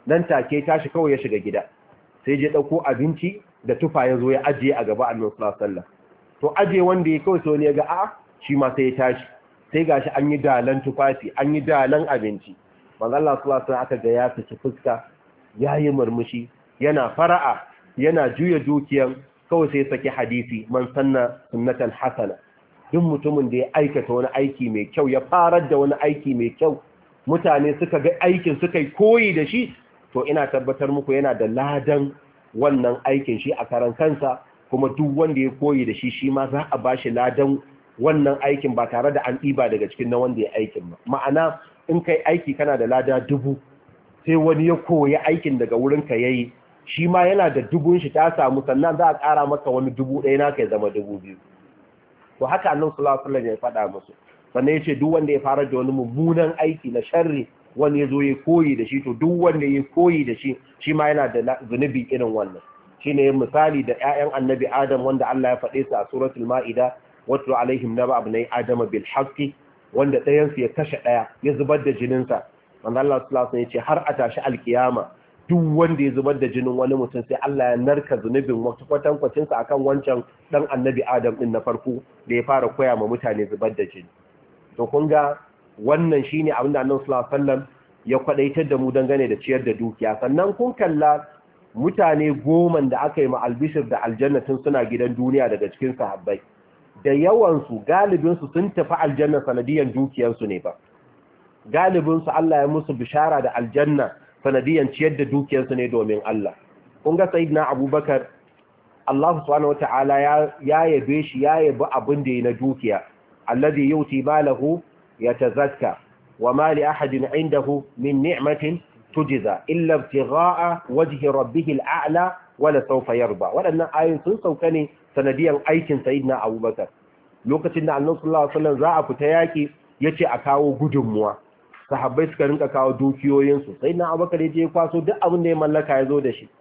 nan take tashi kawai ya shiga gida sai je dauko abinci da tufa ya zo ya ajiye a gaba Annabi sallallahu alaihi wasallam to ajiye wanda ya kawai sai ya ga a'a shi ma sai ya tashi sai gashi an yi dalan tufafi an yi dalan abinci manzo Allah sallallahu alaihi wasallam aka ga ya fice fuska yayi murmushi yana fara'a yana juya dukiyan kawai sai saki hadisi man sanna sunnatan hasana duk mutumin da ya aikata wani aiki mai kyau ya farar da wani aiki mai kyau mutane suka ga aikin suka yi koyi da shi to ina tabbatar muku yana da ladan wannan aikin shi a karan kansa kuma duk wanda ya koyi da shi shi ma za a bashi ladan wannan aikin ba tare da an ɗiba daga cikin na wanda ya aikin ba ma'ana in kai aiki kana da lada dubu sai wani ya koyi aikin daga wurinka yayi shi ma yana da dubun shi ta samu sannan za a ƙara maka wani dubu ɗaya naka ya zama dubu biyu to haka annabi sallallahu alaihi wasallam ya faɗa musu sannan yace duk wanda ya fara da wani mummunan aiki na sharri wani ya zo ya koyi da shi to duk wanda ya koyi da shi shi ma yana da zunubi irin wannan shine misali da ƴaƴan annabi Adam wanda Allah ya faɗe su a suratul Maida watlu alaihim naba abnai Adam bil haqqi wanda ɗayan su ya kashe ɗaya ya zubar da jinin sa wanda Allah sallallahu alaihi wasallam yace har a tashi alkiyama duk wanda ya zubar da jinin wani mutum sai Allah ya narka zunubin wata kwatankwacin sa akan wancan dan annabi Adam din na farko da ya fara koya ma mutane zubar da jini to kun ga wannan shine abin da Annabi sallallahu alaihi wasallam ya kwadaitar da mu dangane da ciyar da dukiya sannan kun kalla mutane goma da aka yi ma albishir da aljannatin suna gidan duniya daga cikin sahabbai da yawan su galibin su sun tafi aljanna sanadiyan dukiyar su ne ba galibin su Allah ya musu bishara da aljanna sanadiyan ciyar da dukiyar su ne domin Allah kun ga sayyidina Abubakar Allah subhanahu wataala ya ya yabe shi ya yabi abin da yana dukiya alladhi yuti balahu yatazakka wama li ahadin indahu min ni'matin tujza illa ibtigha'a wajhi rabbih al'a'la wala sawfa yarda wadannan ayoyin sun sauka ne sanadiyan aikin sayyidina Abubakar lokacin da Annabi sallallahu alaihi wasallam za a fita yaki yace a kawo gudunmuwa sahabbai suka rinka kawo dukiyoyin su sayyidina Abubakar yaje ya kwaso duk abin da ya mallaka ya zo da shi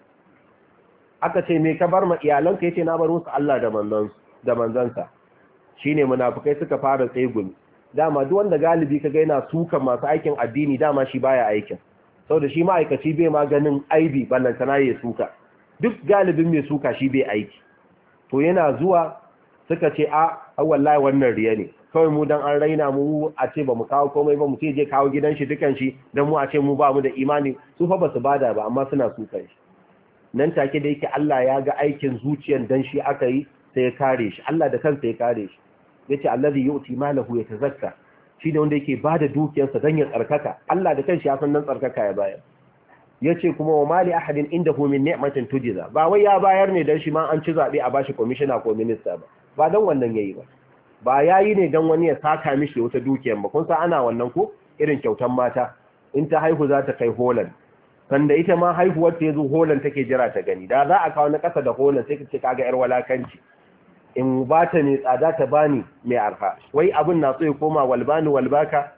aka ce me ka bar ma iyalanka yace na bar musu Allah da manzon da manzansa shine munafikai suka fara tsegumi dama duk wanda galibi kaga yana suka masu aikin addini dama shi baya aikin saboda shi ma'aikaci bai maganin aibi ballantana ya suka duk galibin mai suka shi bai aiki to yana zuwa suka ce a wallahi wannan riya ne kawai mu dan an raina mu a ce ba mu kawo komai ba mu ce je kawo gidan shi dukan shi dan mu a ce mu ba mu da imani su fa basu bada ba amma suna sukan shi nan take da yake Allah ya ga aikin zuciyan dan shi aka yi sai ya kare shi Allah da kansa ya kare shi yace allazi yu'ti malahu yatazakka shine wanda yake bada dukiyarsa dan ya tsarkaka Allah da kanshi ya san nan tsarkaka ya bayar yace kuma wa mali ahadin indahu min ni'matin tujza ba wai ya bayar ne dan shi ma an ci zabe a bashi commissioner ko minister ba ba dan wannan yayi ba ba yayi ne dan wani ya saka mishi wata dukiyar ba kun san ana wannan ko irin kyautan mata in ta haihu za ta kai Holland sanda ita ma haihuwar ta yazo Holland take jira ta gani da za a kawo na kasa da Holland sai ka ce kaga yar walakanci in ba ta ne tsada ta bani mai arha wai abin na so ya koma walbani walbaka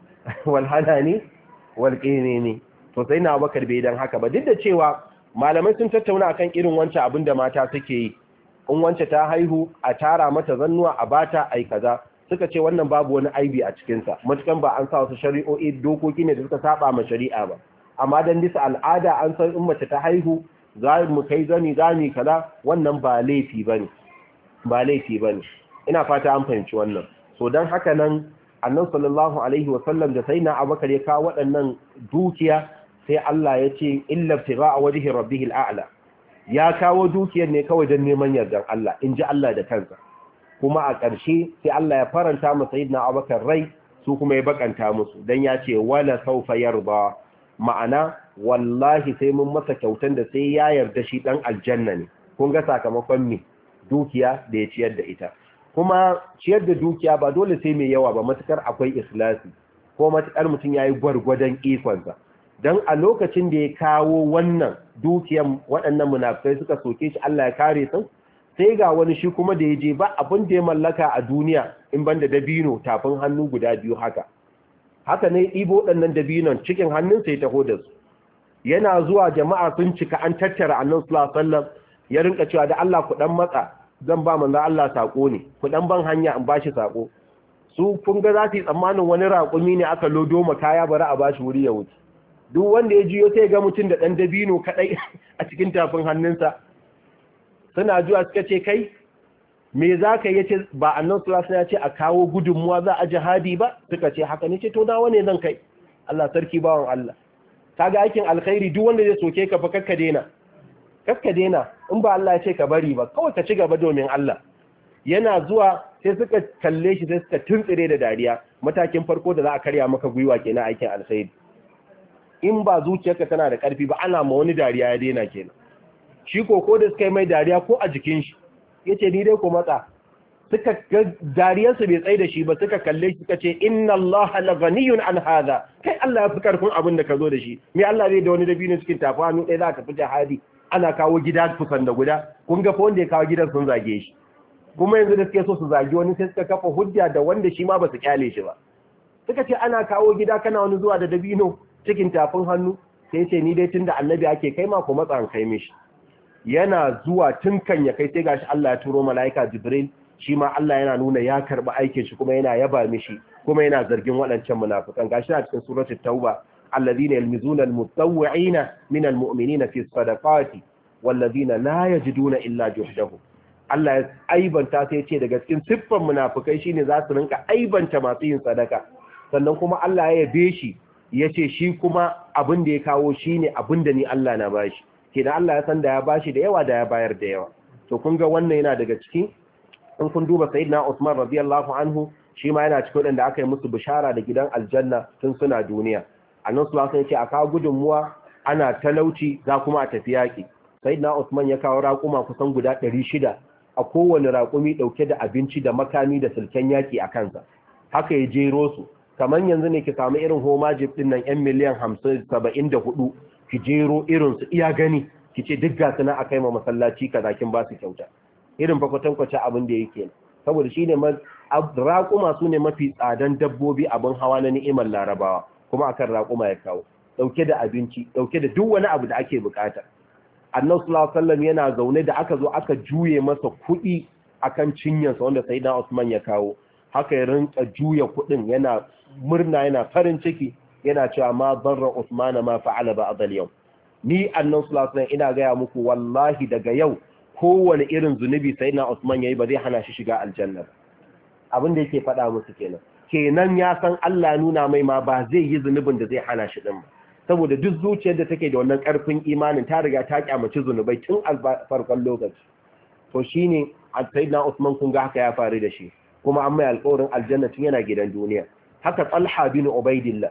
walhalani walƙene ne to sai na Abubakar bai dan haka ba duk da cewa malamai sun tattauna akan irin wancan abin da mata suke yi in wance ta haihu a tara mata zannuwa a bata ai kaza suka ce wannan babu wani aibi a cikin sa mutukan ba an sa wasu shari'o'i dokoki ne da suka saba ma shari'a ba amma dan bisa al'ada an san in mace ta haihu za mu kai zani zani kaza wannan ba laifi bane ba laifi ba ne ina fata an fahimci wannan so don haka nan annan sallallahu alaihi wasallam da sai na abakar ya kawo waɗannan dukiya sai Allah ya ce illa tira a wajihi rabbihil a'la ya kawo dukiyar ne kawai don neman yardar Allah in ji Allah da kansa kuma a ƙarshe sai Allah ya faranta mu sayyidina abakar rai su kuma ya bakanta musu dan ya ce wala sawfa yarda ma'ana wallahi sai mun masa kyautan da sai ya yarda shi dan aljanna ne kun ga sakamakon me dukiya da ya ciyar da ita kuma ciyar da dukiya ba dole sai mai yawa ba matukar akwai ikhlasi ko matukar mutum yayi gwargwadon ikonsa dan a lokacin da ya kawo wannan dukiyan waɗannan munafikai suka soke shi Allah ya kare su sai ga wani shi kuma da yaje ba abin da ya mallaka a duniya in banda dabino tafin hannu guda biyu haka haka ne ibo ɗannan dabinon cikin hannun sai taho da su yana zuwa jama'a sun cika an tattara annabi sallallahu alaihi wasallam ya rinka cewa da Allah ku dan matsa zan ba manzo Allah sako ne ku dan ban hanya in bashi sako su kun ga za su yi tsammanin wani raƙumi ne aka lodo ma kaya bari a bashi wuri ya wuce duk wanda ya jiyo sai ga mutum da ɗan dabino kaɗai a cikin tafin hannunsa. Suna zuwa suka ce kai me za ka yi ce ba annan sulasa ya ce a kawo gudunmuwa za a jihadi ba, suka ce haka ne ce to nawa ne zan kai. Allah sarki bawan Allah, ka ga aikin alkhairi duk wanda zai soke ka fa kakka dena kakka dena in ba Allah ya ce ka bari ba, kawai ka ci gaba domin Allah. Yana zuwa sai suka kalle shi sai suka tuntsire da dariya. Matakin farko da za a karya maka gwiwa kenan aikin alkhairi. In ba zuciyarka tana da ƙarfi ba ana ma wani dariya ya daina kenan. Shi koko da suka yi mai dariya ko a jikin shi yace ni dai ko matsa, suka ga dariyarsu bai tsaye da shi ba, suka kalle shi suka ce inna Allah la ghaniyun an hadha, kai Allah ya fi karfin abin da ka zo da shi, me Allah zai da wani dabino cikin tafi hannu ɗaya za ka fi jihadi ana kawo gida kusan da guda. Kun ga fa wanda ya kawo gidan sun zage shi, kuma yanzu da suke so su zagi wani sai suka kafa hujja da wanda shi ma ba su kyale shi ba. Suka ce ana kawo gida kana wani zuwa da dabino cikin tafin hannu, sai ce ni dai tunda annabi ake kai ma ko matsa an kai mishi. Yana zuwa tun kan ya kai sai gashi Allah ya turo mala'ika Jibril, shi ma Allah yana nuna ya karba aikin shi kuma yana yaba mishi kuma yana zargin waɗancan munafikan. Gashi a cikin suratul Tauba, alladhina yalmizuna almutawwi'ina min almu'minina fi sadaqati walladhina la yajiduna illa juhdahum. Allah ya aibanta sai ya ce daga cikin siffan munafikai shine za su rinka aibanta masu yin sadaka. Sannan kuma Allah ya yabe shi yace shi kuma abin da ya kawo shine abin da ni Allah na bashi. Kenan Allah ya san da ya bashi da yawa da ya bayar da yawa. To kun ga wannan yana daga cikin, in kun duba sayyidina Usman radiyallahu anhu shi ma yana cikin wadanda aka yi musu bishara da gidan aljanna tun suna duniya. Annabi sallallahu alaihi wasallam ya ce a kawo gudunmuwa ana talauci za kuma a tafi yaki. Sayyidina Usman ya kawo raƙuma kusan guda ɗari shida, a kowane raƙumi ɗauke da abinci da makami da silken yaki a kansa. Haka ya jero su. Kamar yanzu ne ki samu irin homajib din nan yan miliyan hamsin saba'in da hudu ki jero irinsu iya gani ki ce duk gasu na akai ma masallaci kaza kin ba su kyauta. Irin fa kwatankwace abin da yake, saboda shine raƙuma su ne mafi tsadan dabbobi abin hawa na ni'imar Larabawa, kuma akan raƙuma ya kawo dauke da abinci dauke da duk wani abu da ake bukata. Annabi sallallahu alaihi wasallam yana zaune da aka zo aka juye masa kuɗi akan cinyarsa wanda sayyidina Usman ya kawo, haka ya rinka juya kuɗin yana murna yana farin ciki yana cewa ma barra Usman ma fa'ala ba'd al-yawm. Ni annabi sallallahu alaihi wasallam ina ga muku wallahi daga yau kowane irin zunubi sayyidina Usman yayi ba zai hana shi shiga aljanna. Abin da yake faɗa musu kenan. Kenan ya san Allah nuna mai ma ba zai yi zunubin da zai hana shi din ba. Saboda duk zuciyar da take da wannan karfin imanin ta riga ta kyamaci zunubai tun farkon lokaci. To shine sayyidina Usman kun ga haka ya faru da shi, kuma an mai alƙawarin aljanna tun yana gidan duniya. Haka Talha bin Ubaidillah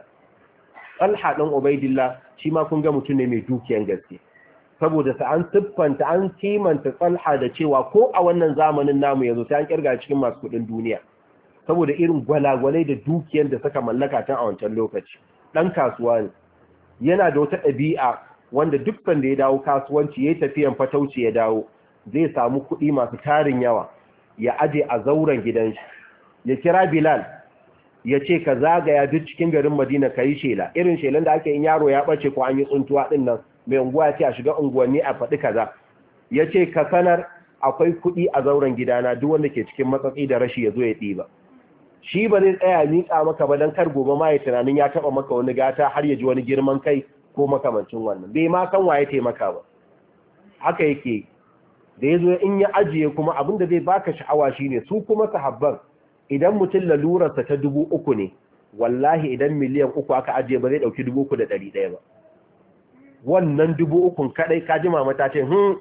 Talha ɗan Ubaidillah shi ma kun ga mutum ne mai dukiyan gaske, saboda sa an siffanta an kimanta Talha da cewa ko a wannan zamanin namu yanzu sai an kirga cikin masu kuɗin duniya, saboda irin gwalagwalai da dukiyar da suka mallaka tun a wancan lokaci. Ɗan kasuwa ne, yana da wata ɗabi'a wanda dukkan da ya dawo kasuwanci ya tafiyan fatauci ya dawo zai samu kuɗi masu tarin yawa ya aje a zauren gidan shi, ya kira Bilal ya ce ka zagaya duk cikin garin Madina ka yi shela, irin shelan da ake yin yaro ya ɓace ko an yi tsuntuwa ɗin nan, mai unguwa ya ce a shiga unguwanni a faɗi kaza, ya ce ka sanar akwai kuɗi a zauren gidana duk wanda ke cikin matsatsi da rashi ya zo ya ɗiba. Shi ba zai tsaya miƙa maka ba don kar gobe ma ya tunanin ya taɓa maka wani gata har ya ji wani girman kai ko makamancin wannan, bai ma san waye taimaka ba. Haka yake da ya zo in ya ajiye kuma abin da zai baka sha'awa shine su kuma sahabban idan mutum lalurarsa ta dubu uku ne, wallahi idan miliyan uku aka ajiye ba zai ɗauki dubu uku da ɗari ɗaya ba. Wannan dubu ukun kaɗai ka ji mama ta ce, hmm,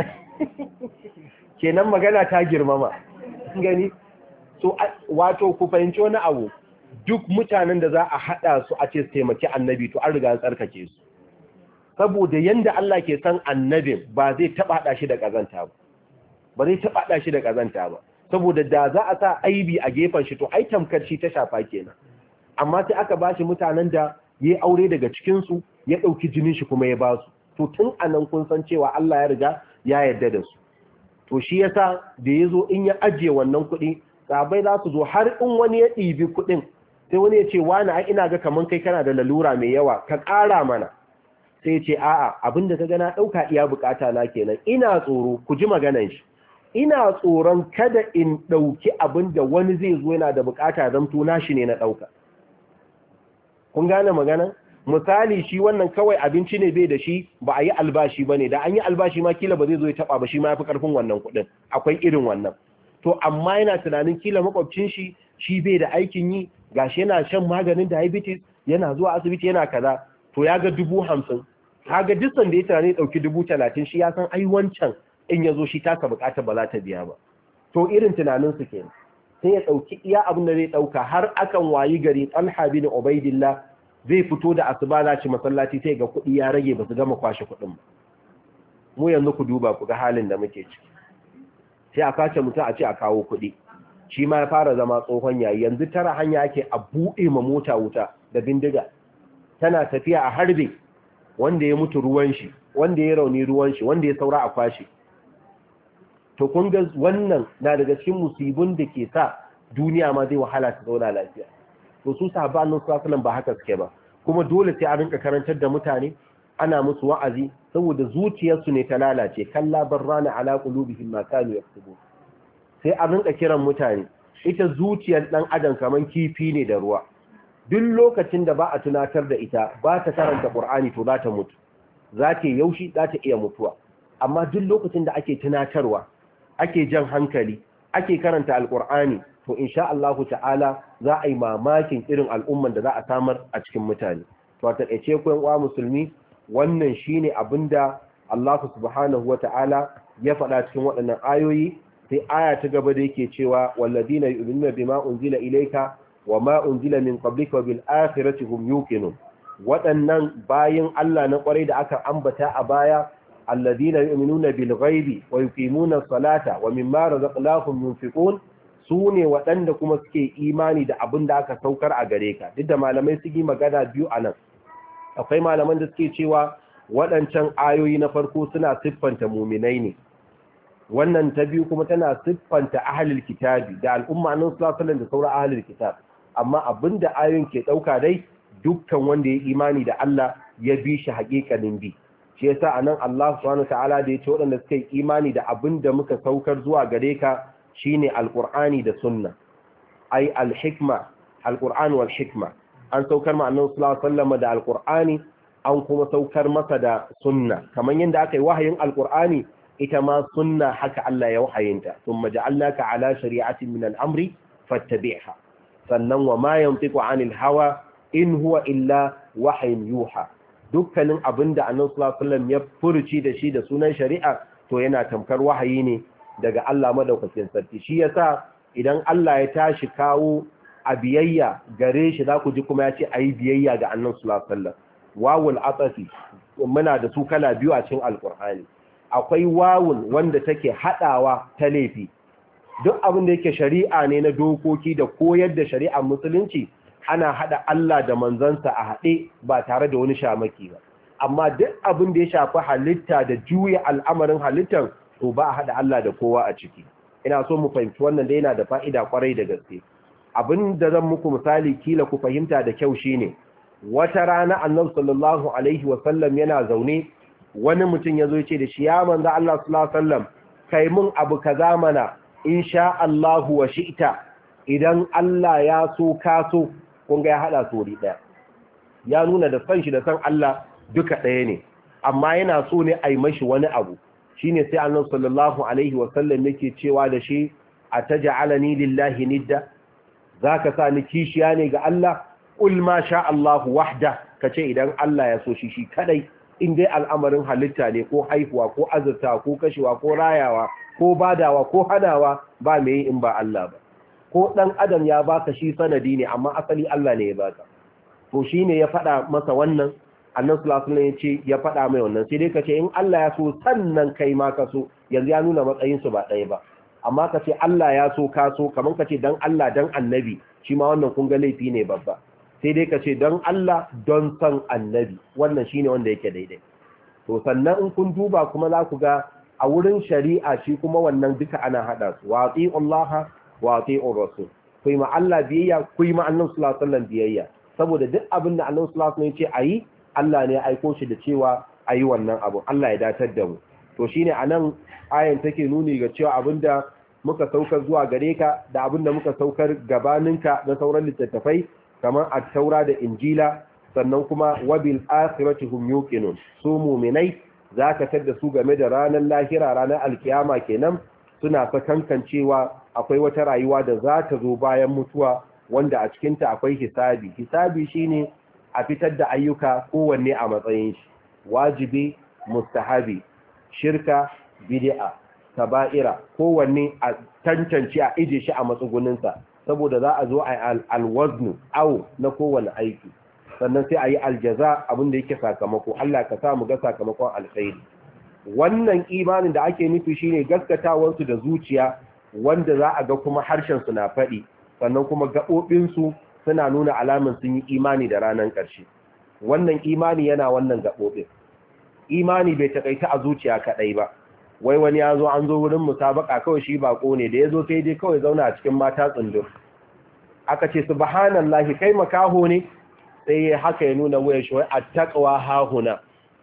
kenan magana ta girmama. Gani? So, wato ku fahimci wani abu, duk mutanen da za a haɗa su a ce su taimaki annabi to an riga an tsarkake su. Saboda yanda Allah ke san annabin ba zai taɓa haɗa shi da ƙazanta ba. Ba zai taɓa haɗa shi da ƙazanta ba. Saboda da za a sa aibi a gefen shi to ai tamkar shi ta shafa kenan, amma sai aka bashi mutanen da ya aure daga cikin su ya dauki jinin shi kuma ya ba su, to tun anan kun san cewa Allah ya riga ya yarda da su. To shi yasa da yazo in ya ajiye wannan kuɗi sahabbai za su zo har in wani ya ɗibi kuɗin sai wani ya ce wani ai ina ga kaman kai kana da lalura mai yawa ka ƙara mana, sai ya ce a'a abinda ka ga na ɗauka iya bukata na kenan, ina tsoro ku ji maganan shi, ina tsoron kada in ɗauki abin da wani zai zo yana da bukata zamto nashi ne na ɗauka. Kun gane magana? misali shi wannan kawai abinci ne bai da shi ba a yi albashi ba ne, da an yi albashi ma kila ba zai zo ya taba ba, shi ma ya fi karfin wannan kuɗin, akwai irin wannan. To amma yana tunanin kila makwabcin shi shi bai da aikin yi, gashi yana shan maganin diabetes, yana zuwa asibiti yana kaza, to ya ga dubu hamsin, kaga duk sanda ya tunani ɗauki dubu talatin, shi ya san ai wancan in ya zo shi taka bukata ba za ta biya ba. To irin tunanin su kenan, sai ya ɗauki iya abin da zai ɗauka, har akan wayi gari Talha bin Ubaidillah zai fito da asuba za ci masallaci sai ga kuɗi ya rage ba su gama kwashe kuɗin ba. Mu yanzu ku duba ku ga halin da muke ciki, sai a kace mutum a ce a kawo kuɗi, shi ma ya fara zama tsohon yayi. Yanzu tara hanya ake a buɗe ma mota wuta da bindiga, tana tafiya a harbe wanda ya mutu ruwan shi, wanda ya rauni ruwan shi, wanda ya saura a kwashe. To kun ga wannan na daga cikin musibin da ke sa duniya ma zai wahala ta zauna lafiya. To su sahabba annabi sallallahu alaihi wasallam ba haka suke ba, kuma dole sai a rinka karantar da mutane, ana musu wa'azi, saboda zuciyarsu ne ta lalace. Kalla barrana ala qulubihim ma kanu yaktubun. Sai a rinka kiran mutane, ita zuciyar dan adam kaman kifi ne da ruwa, duk lokacin da ba a tunatar da ita, ba ta karanta Qur'ani, to za ta mutu, za ta yaushi, za ta iya mutuwa. Amma duk lokacin da ake tunatarwa, ake jan hankali, ake karanta Alƙur'ani, to insha Allah ta'ala za a yi mamakin irin al'umman da za a samar a cikin mutane. To a taƙaice ku yan uwa musulmi, wannan shine abinda Allah subhanahu wa ta'ala ya faɗa cikin waɗannan ayoyi. Sai aya ta gaba da yake cewa walladina yu'minuna bima unzila ilayka wa ma unzila min qablika bil akhirati hum yuqinun. Waɗannan bayin Allah na ƙwarai da aka ambata a baya, alladina yu'minuna bil ghaibi wa yuqimuna as-salata wa mimma razaqnahum yunfiqun, sune waɗanda kuma suke imani da abin da aka saukar a gare ka. Duk da malamai su yi magana biyu anan, akwai malaman da suke cewa waɗancan ayoyi na farko suna siffanta muminai ne, wannan ta biyu kuma tana siffanta ahlul kitabi da al'umma nan sallallahu alaihi da sauran ahlul kitab. Amma abinda ayoyin ke dauka dai dukkan wanda ya imani da Allah ya bi shi haƙiƙanin bi. Shi yasa anan Allah subhanahu ta'ala da ya ce waɗanda suka yi imani da abinda muka saukar zuwa gare ka shine alqur'ani da sunna, ai alhikma, alqur'an wal hikma. An saukar ma annabi sallallahu alaihi wasallam da alqur'ani, an kuma saukar masa da sunna. Kamar yadda aka yi wahayin alqur'ani, ita ma sunna haka Allah ya wahayinta. Thumma ja'alnaka ala shari'atin min al-amri fattabi'ha. Sannan wa ma yantiqu 'anil hawa in huwa illa wahyun yuha. Dukkanin abinda annabi sallallahu alaihi wasallam ya furuci da shi da sunan shari'a, to yana tamkar wahayi ne daga Allah madaukakin sarki. Shi yasa idan Allah ya tashi kawo a biyayya gare shi, za ku ji kuma ya ce a yi biyayya ga annan sulasallar. Wawul atsafi muna da su kala biyu a cikin alkur'ani. Akwai wawul wanda take haɗawa ta laifi, duk abin da yake shari'a ne na dokoki da koyar da shari'ar musulunci, ana haɗa Allah da manzansa a haɗe ba tare da wani shamaki ba. Amma duk abin da ya shafi halitta da juya al'amarin halittar, to ba a haɗa Allah da kowa a ciki. Ina so mu fahimci wannan da yana da fa'ida kwarai da gaske. Abin da zan muku misali kila ku fahimta da kyau shine, wata rana annabi sallallahu alaihi wasallam yana zaune, wani mutum ya zo ya ce da shi, ya manzo Allah sallallahu alaihi wasallam, kai mun abu kaza mana, insha Allah wa shi'ta, idan Allah ya so ka so. Kun ga ya hada su wuri daya, ya nuna da san shi da san Allah duka daya ne, amma yana so ne a yi mashi wani abu. Shine sai annabi sallallahu alaihi wasallam yake cewa da shi, ataj'alani lillahi nidda, zaka sa ni kishiya ne ga Allah? Qul ma sha Allah wahda, kace idan Allah ya so shi shi kadai. In dai al'amarin halitta ne, ko haifuwa ko azurta ko kashewa ko rayawa ko badawa ko hanawa, ba mai in ba Allah ba. Ko dan adam ya baka shi sanadi ne, amma asali Allah ne ya baka. To shine ya faɗa masa wannan, annabi sallallahu alaihi wasallam ya ce ya faɗa mai wannan. Sai dai kace in Allah ya so sannan kai ma ka so, yanzu ya nuna matsayin su ba ɗaya ba. Amma kace Allah ya so ka so, kaman kace dan Allah dan annabi, shi ma wannan kun ga laifi ne babba. Sai dai kace dan Allah don san annabi, wannan shine wanda yake daidai. To sannan in kun duba kuma za ku ga a wurin shari'a shi kuma wannan duka ana hada su, wa atiullaha wa atiur rasul. Ku yi ma Allah biyayya, ku yi ma annabi sallallahu alaihi wasallam biyayya, saboda duk abin da annabi sallallahu alaihi wasallam ya ce ayi, Allah ne ya aiko shi da cewa ayi wannan abu. Allah ya datar da mu. To shine anan ayan take nuni ga cewa abinda muka saukar zuwa gare ka da abinda muka saukar gabaninka na sauran littattafai kamar at-taura da injila, sannan kuma wabil akhirati hum yuqinun su mu'minai zaka tada su game da ranar lahira ranar alkiyama kenan suna fakankancewa akwai wata rayuwa da za ta zo bayan mutuwa wanda a cikin ta akwai hisabi hisabi shine a fitar da ayyuka kowanne a matsayin shi wajibi mustahabi shirka bid'a kaba'ira kowanne a tantance a ije shi a matsuguninsa saboda za a zo a alwaznu aw na kowanne aiki sannan sai a yi aljaza abinda yake sakamako Allah ka sa mu ga sakamakon alkhairi wannan imanin da ake nufi shine gaskatawarsu da zuciya wanda za a ga kuma harshen su na faɗi sannan kuma gaɓoɓin su suna nuna alamun sun yi imani da ranar ƙarshe wannan imani yana wannan gaɓoɓin imani bai takaita a zuciya kaɗai ba wai wani ya zo an zo wurin musabaka kawai shi bako ne da ya zo sai dai kawai zauna a cikin mata tsundur aka ce subhanallahi kai makaho ne sai ya haka ya nuna waya shi wai attaqwa hahuna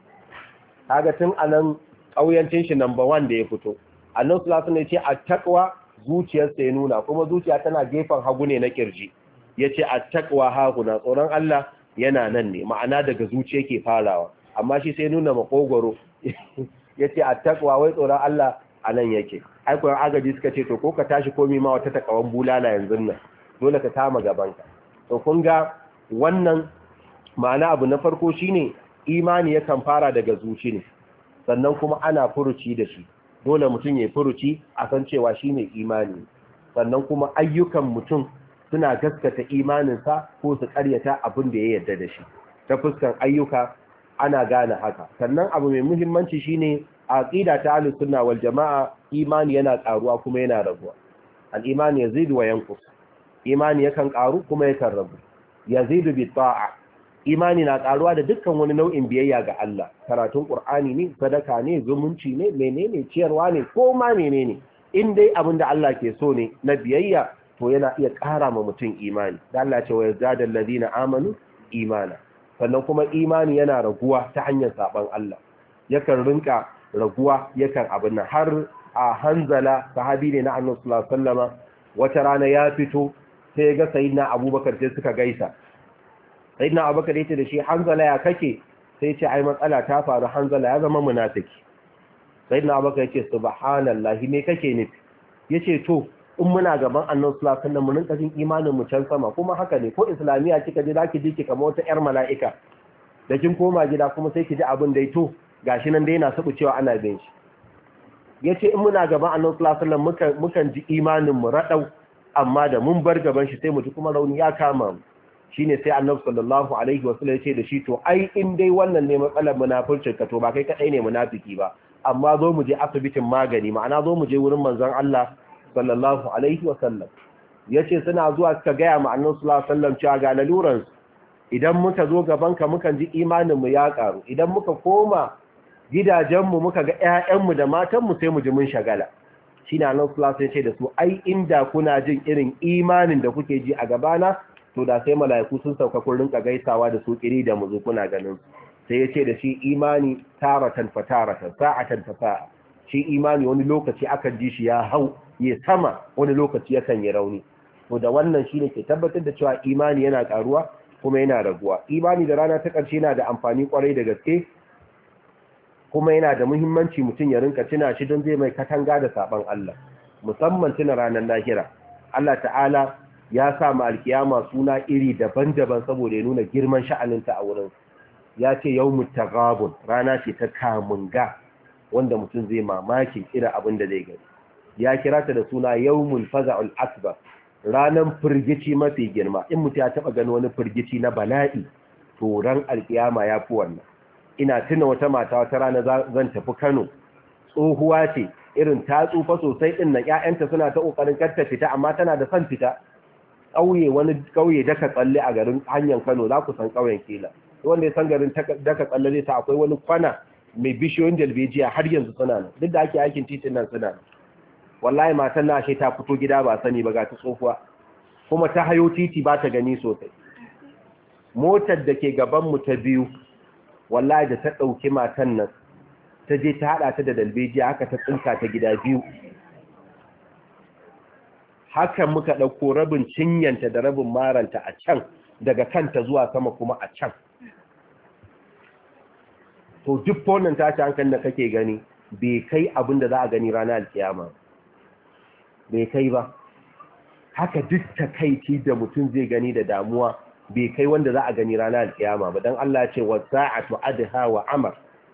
kaga tun anan kauyancin shi number one da ya fito annabi sallallahu alaihi wasallam ya ce attaqwa zuciyarsa ya nuna kuma zuciya tana gefen hagu ne na kirji yace attaqwa hahuna tsoron Allah yana nan ne ma'ana daga zuciya yake farawa amma shi sai nuna makogoro yace attaqwa wai tsoron Allah anan yake ai kuwa agaji suka ce to ko ka tashi komai ma wata takawan bulala yanzu nan dole ka tama gabanka to kun ga wannan ma'ana abu na farko shine imani yakan fara daga zuci ne sannan kuma ana furuci da shi dole mutum ya furuci a san cewa shine imani sannan kuma ayyukan mutum suna gaskata imaninsa ko su karyata abin da ya yarda da shi ta fuskan ayyuka ana gane haka sannan abu mai muhimmanci shine aqida ta ahlus sunna wal jamaa imani yana karuwa kuma yana raguwa al imani yazidu wa yanqus imani yakan karu kuma yakan ragu yazidu bi ta'a imani na karuwa da dukkan wani nau'in biyayya ga Allah karatun qur'ani ne sadaka ne zumunci ne menene ciyarwa ne ko ma menene in dai abinda Allah ke so ne na biyayya to yana iya ƙara ma mutum imani da Allah ce wa yazadal ladina amanu imana sannan kuma imani yana raguwa ta hanyar saban Allah yakan rinka raguwa yakan abin nan har a Hanzala sahabi ne na Annabi sallallahu alaihi wasallama wata rana ya fito sai ya ga sayyidina Abubakar sai suka gaisa sayyidina Abubakar yace da shi Hanzala ya kake sai ce ai matsala ta faru Hanzala ya zama munafiki sayyidina Abubakar yace subhanallahi me kake nufi yace to in muna gaban Annabi sallallahu alaihi wasallam mun rinka jin imanin mu can sama kuma haka ne ko islamiya kika ji zaki ji ki kamar wata yar mala'ika da kin koma gida kuma sai ki ji abin da to gashi nan dai yana sabu cewa ana bin shi yace in muna gaban Annabi sallallahu alaihi wasallam mukan mukan ji imanin mu radau amma da mun bar gaban shi sai mu ji kuma rauni ya kama mu shine sai Annabi sallallahu alaihi wasallam yace da shi to ai in dai wannan ne matsalar munafircin ka to ba kai kadai ne munafiki ba amma zo mu je asibitin magani ma'ana zo mu je wurin manzon Allah sallallahu alaihi wasallam yace suna zuwa suka gaya ma Annabi sallallahu alaihi wasallam cewa ga laluran idan muka zo gaban ka mukan ji imanin mu ya karu idan muka koma gidajen mu muka ga ƴaƴan mu da matan mu sai mu ji mun shagala shine Annabi sallallahu alaihi wasallam yace da su ai inda kuna jin irin imanin da kuke ji a gabana to da sai mala'iku sun sauka kun rinka gaisawa da su kiri da muzu kuna ganin sai yace da shi imani taratan fataratan sa'atan fasa'a shi imani wani lokaci akan ji shi ya hau ya sama wani lokaci yakan yi rauni to da wannan shine ke tabbatar da cewa imani yana karuwa kuma yana raguwa imani da rana ta ƙarshe yana da amfani kwarai da gaske kuma yana da muhimmanci mutum ya rinka tuna shi don zai mai katanga da saban Allah musamman tuna ranar lahira Allah ta'ala ya sa ma alkiyama suna iri daban-daban saboda ya nuna girman sha'aninta a wurin ya ce yawmut taghabun rana ce ta kamunga wanda mutum zai mamaki irin abin da zai gani ya kira ta da suna yawmul faza'ul akbar ranan firgici mafi girma in mutum ya taba gani wani firgici na bala'i to ran alkiyama ya fi wannan ina tuna wata mata wata rana zan tafi Kano tsohuwa ce irin ta tsufa sosai din nan ƴaƴanta suna ta kokarin karta fita amma tana da son fita kauye wani kauye daka tsalle a garin hanyar Kano za ku san kauyen kila wanda ya san garin daka tsalle zai ta akwai wani kwana mai bishiyoyin dalbejiya har yanzu suna nan duk da ake aikin titin nan suna nan wallahi matan na ashe ta fito gida ba sani ba ga ta tsofuwa kuma ta hayo titi ba ta gani sosai motar da ke gaban mu ta biyu wallahi da ta dauki matan nan ta je ta hada ta da dalbejiya haka ta tsinka ta gida biyu haka muka dauko rabin cinyanta da rabin maranta a can daga kanta zuwa sama kuma a can to duk wannan tashi hankalin da kake gani bai kai abin da za a gani ranar alkiyama bai kai ba. Haka duk takaici da mutum zai gani da damuwa bai kai wanda za a gani ranar alkiyama ba, don Allah ce wa sa'atu adha wa amar.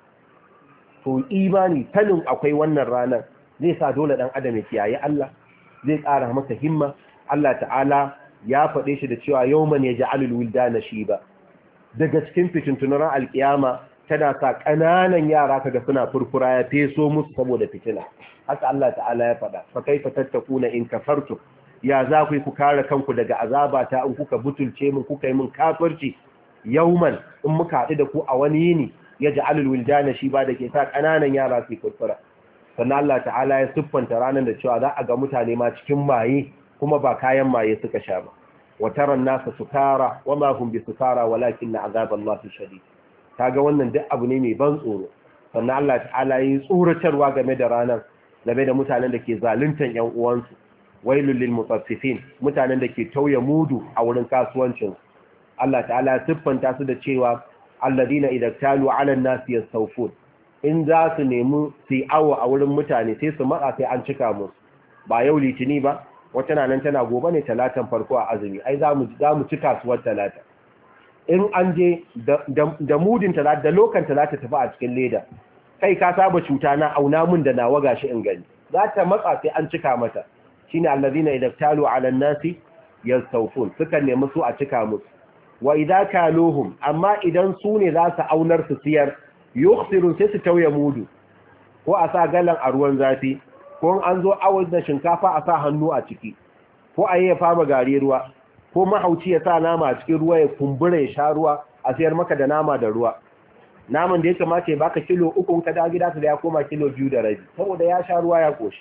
To imani sanin akwai wannan ranar zai sa dole dan adam ya kiyaye Allah, zai ƙara masa himma. Allah ta'ala ya faɗe shi da cewa yawman yaj'alul wildana shiba. Daga cikin fitintunan alkiyama tana sa ƙananan yara kaga suna furfura ya feso musu saboda fitina. Haka Allah ta'ala ya faɗa, fa kaifa tattakuna in kafartum, ya za ku yi ku kare kanku daga azaba ta in kuka butulce min kuka yi min kafirci. Yauman in muka haɗu da ku a wani yini ya ja'alul wildana shi ba da ke sa ƙananan yara su furfura. Sannan Allah ta'ala ya siffanta ranar da cewa za a ga mutane ma cikin maye kuma ba kayan maye suka sha ba. Wa taran nasa sukara wa ma hum bi sukara walakin azaballahi shadid. Kaga wannan duk abu ne mai ban tsoro. Sannan Allah ta'ala ya yi tsoratarwa game da ranar, game da mutanen da ke zaluntan ƴan uwansu. Wailul lil mutaffifin, mutanen da ke tauye mudu a wurin kasuwancin. Allah ta'ala ya siffanta su da cewa alladina idza talu 'ala an-nasi yastawfun, in za su nemi su awo a wurin mutane sai su matsa sai an cika musu. Ba yau litini ba, wata nan tana gobe ne talatan farko a azumi, ai za mu za mu ci kasuwar talata. In an je da mudin talata da lokan talata tafi a cikin leda, kai ka saba cuta na auna mun da nawa gashi in gani, za ta matsa sai an cika mata. Shine allazina idza talu 'ala an-nasi yastawfun, suka nemi su a cika musu. Wa idza kaluhum, amma idan su ne za su aunar su siyar, yukhsirun sai su tauye mudu, ko a sa galan a ruwan zafi, ko an zo awon da shinkafa a sa hannu a ciki, ko a yi ya fama gari ruwa, ko mahauci ya sa nama a cikin ruwa ya kumbura ya sha ruwa a siyar maka da nama da ruwa. Naman da ya kamata ya baka kilo uku ka da gida da ya koma kilo biyu da rabi saboda ya sha ruwa ya koshi.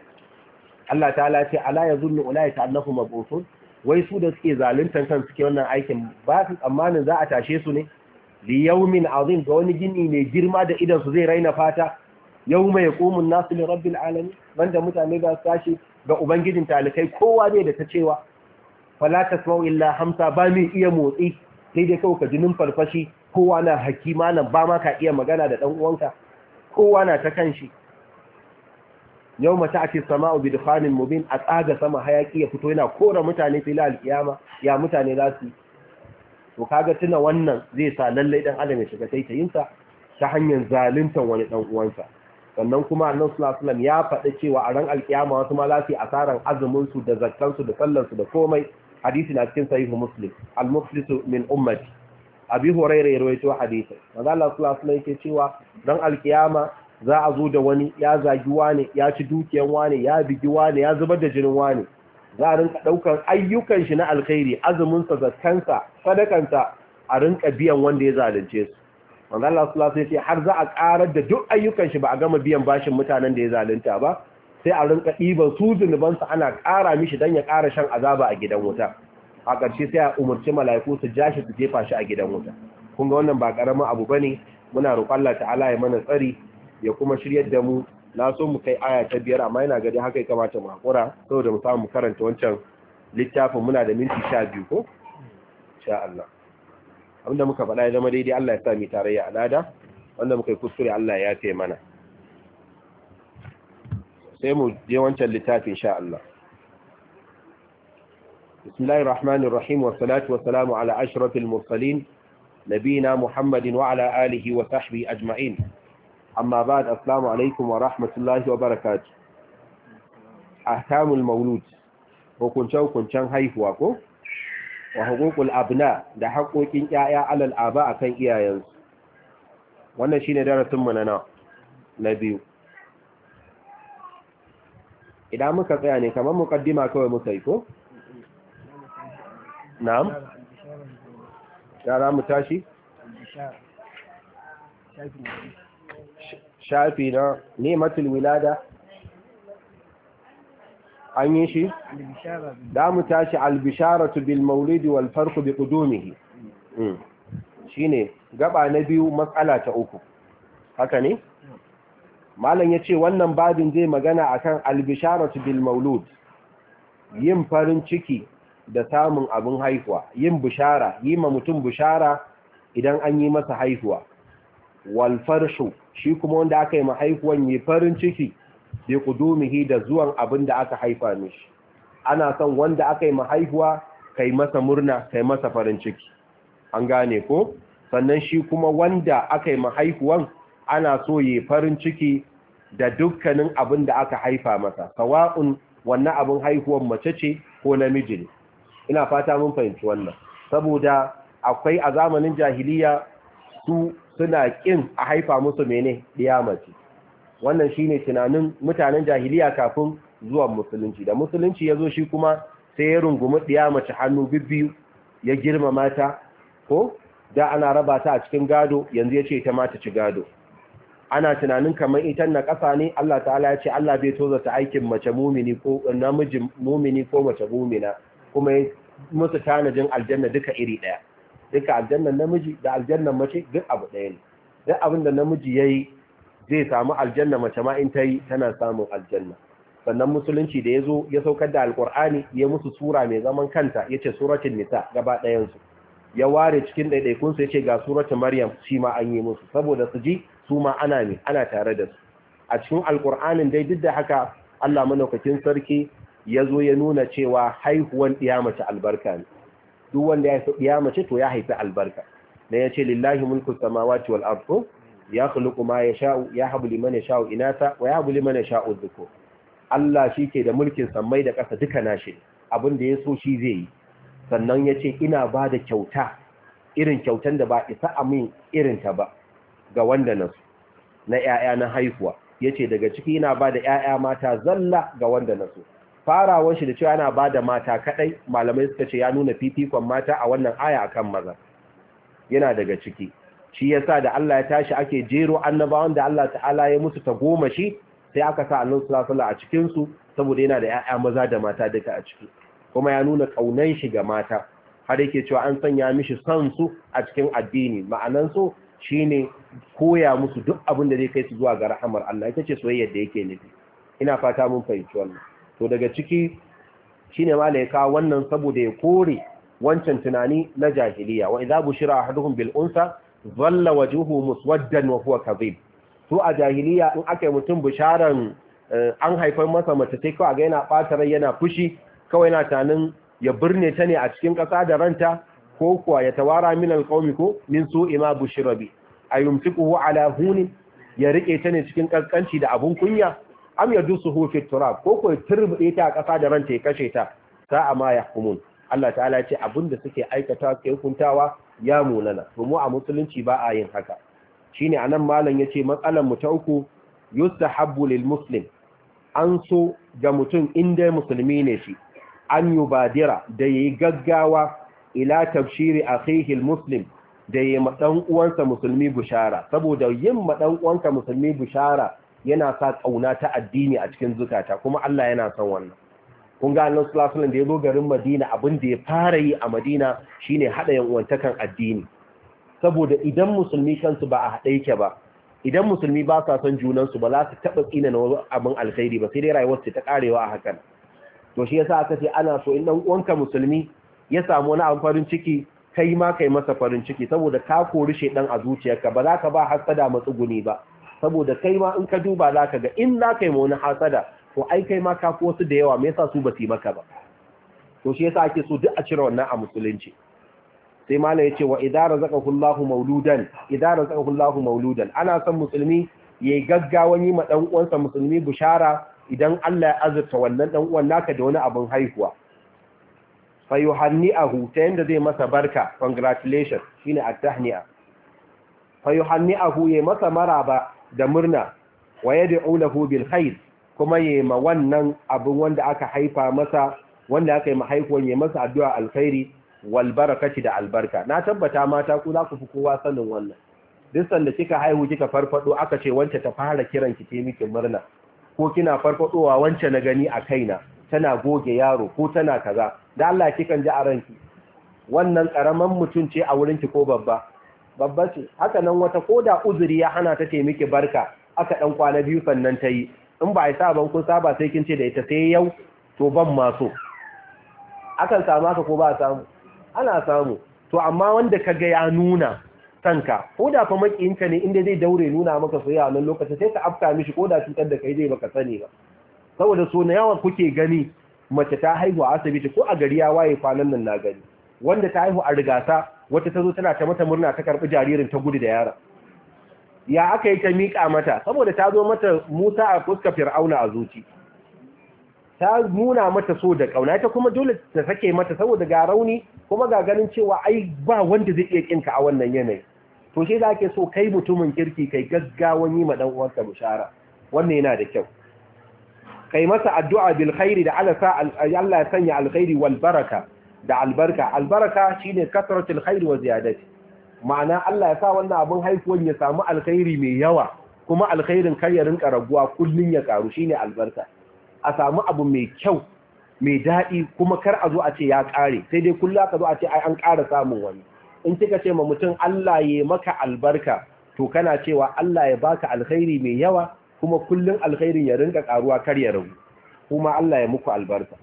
Allah ta'ala ce ala yazunnu ulaika annahum mab'uthun, wai su da suke zaluntan kan suke wannan aikin ba su tsammanin za a tashe su ne li yawmin azim, ga wani gini mai girma da idan su zai raina fata. Yawma yaqumun nasu li rabbil alamin, wanda mutane za su tashi ga ubangijin talikai, kowa ne da ta cewa fala tasma'u illa hamsa, ba mai iya motsi sai dai kawai ka jinin farfashi, kowa na hakima nan ba ma ka iya magana da dan uwanka, kowa na ta kanshi. Yau mata ake sama'u bi dukhanin mubin, a tsaga sama hayaki ya fito yana kora mutane fila alkiyama, ya mutane za su. To kaga tuna wannan zai sa lallai dan adam ya shiga taitayinsa ta hanyar zaluntan wani dan uwansa. Sannan kuma annabi sallallahu alaihi wasallam ya faɗi cewa a ran alkiyama wasu ma za su yi asaran azumin su da zakkan su da sallar su da komai. Hadisi na cikin sahihu Muslim, al-muflisu min ummati. Abi Hurairah ya rawaito hadisi. Manzo Allah sallallahu alaihi wasallam yake cewa ran alkiyama za a zo da wani ya zagi wani, ya ci dukiyan wani, ya bigi wani, ya zubar da jinin wani. Za a rinka ɗaukar ayyukan shi na alkhairi, azuminsa, zakkansa, sadakansa, a rinka biyan wanda ya zalunce su. Manzo Allah sallallahu alaihi wasallam har za a ƙarar da duk ayyukan shi ba a gama biyan bashin mutanen da ya zalunta ba, sai a rinka ɗiban su zunubansa ana ƙara mishi dan ya ƙara shan azaba a gidan wuta. A ƙarshe sai a umarci mala'iku su ja shi su jefa shi a gidan wuta. Kun ga wannan ba ƙaramin abu bane. Muna roƙon Allah ta'ala ya mana tsari, ya kuma shiryar da mu. Na so mu kai aya ta biyar amma yana gadi haka ya kamata mu hakura saboda mu samu karanta wancan littafin. Muna da minti sha biyu ko? Insha Allah. Abinda muka faɗa ya zama daidai Allah ya sa mu tarayya alada, wanda muka yi kuskure Allah ya yafe mana. Sai mu je wancan littafin insha Allah. Bismillahir Rahmanir Rahim, wa salatu wa salamu ala ashrafil mursalin nabiyina Muhammadin wa ala alihi wa sahbihi ajma'in. Amma ba da assalamu alaikum wa rahmatullahi wa barakatu. Ahkamul maulud, hukunce-hukuncen haihuwa ko? Wa hukukul abna, da haƙoƙin ƴaƴa alal aba akan iyayensu. Wannan shine darasin mu na na biyu. Idan muka tsaya ne kamar muqaddima kawai muka yi ko? Na'am. Yara mu tashi? Shafi na ni'matul wilada an yi shi da mu tashi albisharatu bil maulidi wal farq bi qudumihi. Shine gaba na biyu, matsala ta uku, haka ne? Malam yace wannan babin zai magana akan albisharatu bil maulud, yin farin ciki da samun abin haihuwa, yin bishara, yi ma mutum bishara idan an yi masa haihuwa. wal farshu shi kuma wanda aka yi mahaifuwan yi farin ciki bi qudumihi da zuwan abin da aka haifa mishi. Ana son wanda aka yi mahaifuwa kai masa murna kai masa farin ciki, an gane ko? Sannan shi kuma wanda aka yi mahaifuwan ana so yi farin ciki da dukkanin abin da aka haifa masa, sawa'un wannan abin haihuwan mace ce ko namiji ne. Ina fata mun fahimci wannan, saboda akwai a zamanin jahiliya su suna kin a haifa musu mene ɗiya mace. Wannan shine tunanin mutanen jahiliya kafin zuwan musulunci. Da musulunci ya zo shi kuma sai ya rungumi ɗiya mace hannu bibbiyu ya girmama ta, ko da ana raba ta a cikin gado, yanzu ya ce ta ma ta ci gado. Ana tunanin kamar ita na ƙasa ne, Allah ta'ala ya ce Allah bai tozarta aikin mace mumini ko namiji mumini ko mace mumina, kuma musu tanajin aljanna duka iri ɗaya. Duka aljannan namiji da aljannan mace duk abu ɗaya ne. Duk abin da namiji yayi zai samu aljanna, mace ma in ta yi tana samun aljanna. Sannan musulunci da ya zo ya saukar da alkur'ani ya musu sura mai zaman kanta, ya ce suratul nisa gaba ɗayansu. Ya ware cikin ɗaiɗaikunsu ya ce ga suratul maryam shi ma an yi musu, saboda su ji su ma ana ne ana tare da su. A cikin alkur'anin dai duk da haka Allah madaukakin sarki ya zo ya nuna cewa haihuwan ɗiya mace albarka ne. Duk wanda ya haifi ɗiya mace to ya haifi albarka. Da ya ce lillahi mulku samawati wal ardi ya khluqu ma yasha'u yahabu liman yasha'u inasa wa yahabu liman yasha'u dhukur. Allah shi ke da mulkin sammai da ƙasa duka nashi, abin da ya so shi zai yi. Sannan ya ce ina ba da kyauta irin kyautan da ba isa amin irinta ba ga wanda na su na ‘ya'ya na haihuwa. Ya ce daga ciki ina ba da ‘ya'ya mata zalla ga wanda na su. Farawar shi da cewa yana ba da mata kaɗai, malamai suka ce ya nuna fifikon mata a wannan aya akan maza. Yana daga ciki. Shi yasa da Allah ya tashi ake jero annabawan da Allah ta'ala ya musu ta goma shi, sai aka sa annabi sallallahu alaihi a cikin su saboda yana da ‘ya'ya maza da mata duka a ciki. Kuma ya nuna kaunan shi ga mata, har yake cewa an sanya mishi son su a cikin addini. Ma'anan so shine koya musu duk abin da zai kai su zuwa ga rahamar Allah. Ita ce soyayyar da yake nufi. Ina fata mun fahimci wannan. To daga ciki shine ma ya kawo wannan saboda ya kore wancan tunani na jahiliya. Wa idza bushira ahaduhum bil unsa dhalla wajhuhu muswaddan wa huwa kadhib. To a jahiliya in aka yi mutum bisharan an haifar masa mace sai kawai ga yana ɓata rai yana fushi, kawai yana tanin ya birne ta ne a cikin ƙasa da ranta, ko kuwa ya tawara min alqawmi ko min su'i ma bushira bi ayumsikuhu ala hunin, ya rike ta ne cikin kaskanci da abun kunya, am yadusuhu fi turab, ko ko turbe ta a ƙasa da ranta ya kashe ta. Sa'a ma yahkumun. Allah ta'ala ya ce abinda suke aikata suke hukuntawa ya munana. To mu a musulunci ba a yin haka. Shine anan malam yace matsalar mu ta uku, yustahabbu lil muslim, an so ga mutum inda musulmi ne shi, an yubadira da yayi gaggawa ila tabshiri akhihi al muslim, da yayi madan uwansa musulmi bushara, saboda yin madan uwanka musulmi bushara yana sa kauna ta addini a cikin zukata, kuma Allah yana son wannan. Kun ga Annabi sallallahu alaihi wasallam da ya zo garin Madina, abin da ya fara yi a Madina shine hada yan uwantakan addini. Saboda idan musulmi kansu ba a haɗe yake ba, idan musulmi ba sa son junansu ba za su taɓa tsina na wani abin alkhairi ba, sai dai rayuwarsu ta karewa a hakan. To shi yasa aka ce ana so in dan uwanka musulmi ya samu wani abin farin ciki, kai ma kai masa farin ciki, saboda ka kori shedan a zuciyarka, ba za ka ba hasada matsuguni ba, saboda kai ma in ka duba za ka ga in za ka yi wani hasada, to ai kai ma ka fi wasu da yawa, me yasa su ba su yi maka ba. To shi yasa ake so duk a cire wannan a musulunci. Sai malam ya ce wa idza razaqahu Allahu mauludan, idza razaqahu Allahu mauludan, ana son musulmi yayi gaggawan yi ma dan uwansa musulmi bushara idan Allah ya azurta wannan dan uwan naka da wani abin haihuwa. Fa yuhanni'ahu, ta yanda zai masa barka, congratulations shine at-tahni'a. Fa yuhanni'ahu, yayi masa maraba da murna, wa yad'u lahu bil khair, kuma yayi ma wannan abin wanda aka haifa masa, wanda aka yi ma haihuwan, yayi masa addu'a alkhairi wal barakati da albarka. Na tabbata mata ku za ku fi kowa sanin wannan. Duk sanda kika haihu kika farfado aka ce wance ta fara kiran ki te miki murna, ko kina farfadowa wance na gani a kaina tana goge yaro ko tana kaza, da Allah kikan ji a ranki wannan karaman mutum ce a wurin ki ko babba? Babba ce. Haka nan wata koda uzuri ya hana ta te miki barka, aka dan kwana biyu sannan ta yi, in ba ai saban kun saba sai kin ce da ita sai yau, to ban ma so. Akan samu haka ko ba samu? Ana samu. To amma wanda kaga ya nuna kanka ko da fa makiyinka ne inda zai daure nuna maka soyayya a nan lokacin sai ka afka mishi ko da cutar da kai zai baka sani ba saboda so na yawan kuke gani mace ta haihu a asibiti ko a gari ya waye kwanan nan na gani wanda ta haihu a rigasa wata ta zo tana ta mata murna ta karbi jaririn ta gudu da yara ya aka yi ta miƙa mata saboda ta zo mata Musa a fuska Fir'auna a zuci ta nuna mata so da kauna ita kuma dole ta sake mata saboda ga rauni kuma ga ganin cewa ai ba wanda zai iya kinka a wannan yanayi to shi da ake so kai mutumin kirki kai gaggawan yi ma dan uwanka bishara wannan yana da kyau kai masa addu'a bil khairi da Allah sa Allah ya sanya alkhairi wal baraka da albarka albarka shine kasratul khairi wa ziyadati ma'ana Allah ya sa wannan abin haifuwan ya samu alkhairi mai yawa kuma alkhairin kar ya rinka raguwa kullun ya karu shine albarka a samu abu mai kyau mai daɗi kuma kar a zo a ce ya ƙare sai dai kullum aka zo a ce ai an ƙara samun wani in kika ce ma mutum Allah ya maka albarka to kana cewa Allah ya baka alkhairi mai yawa kuma kullum alkhairin ya rinka ƙaruwa kar ya ragu kuma Allah ya muku albarka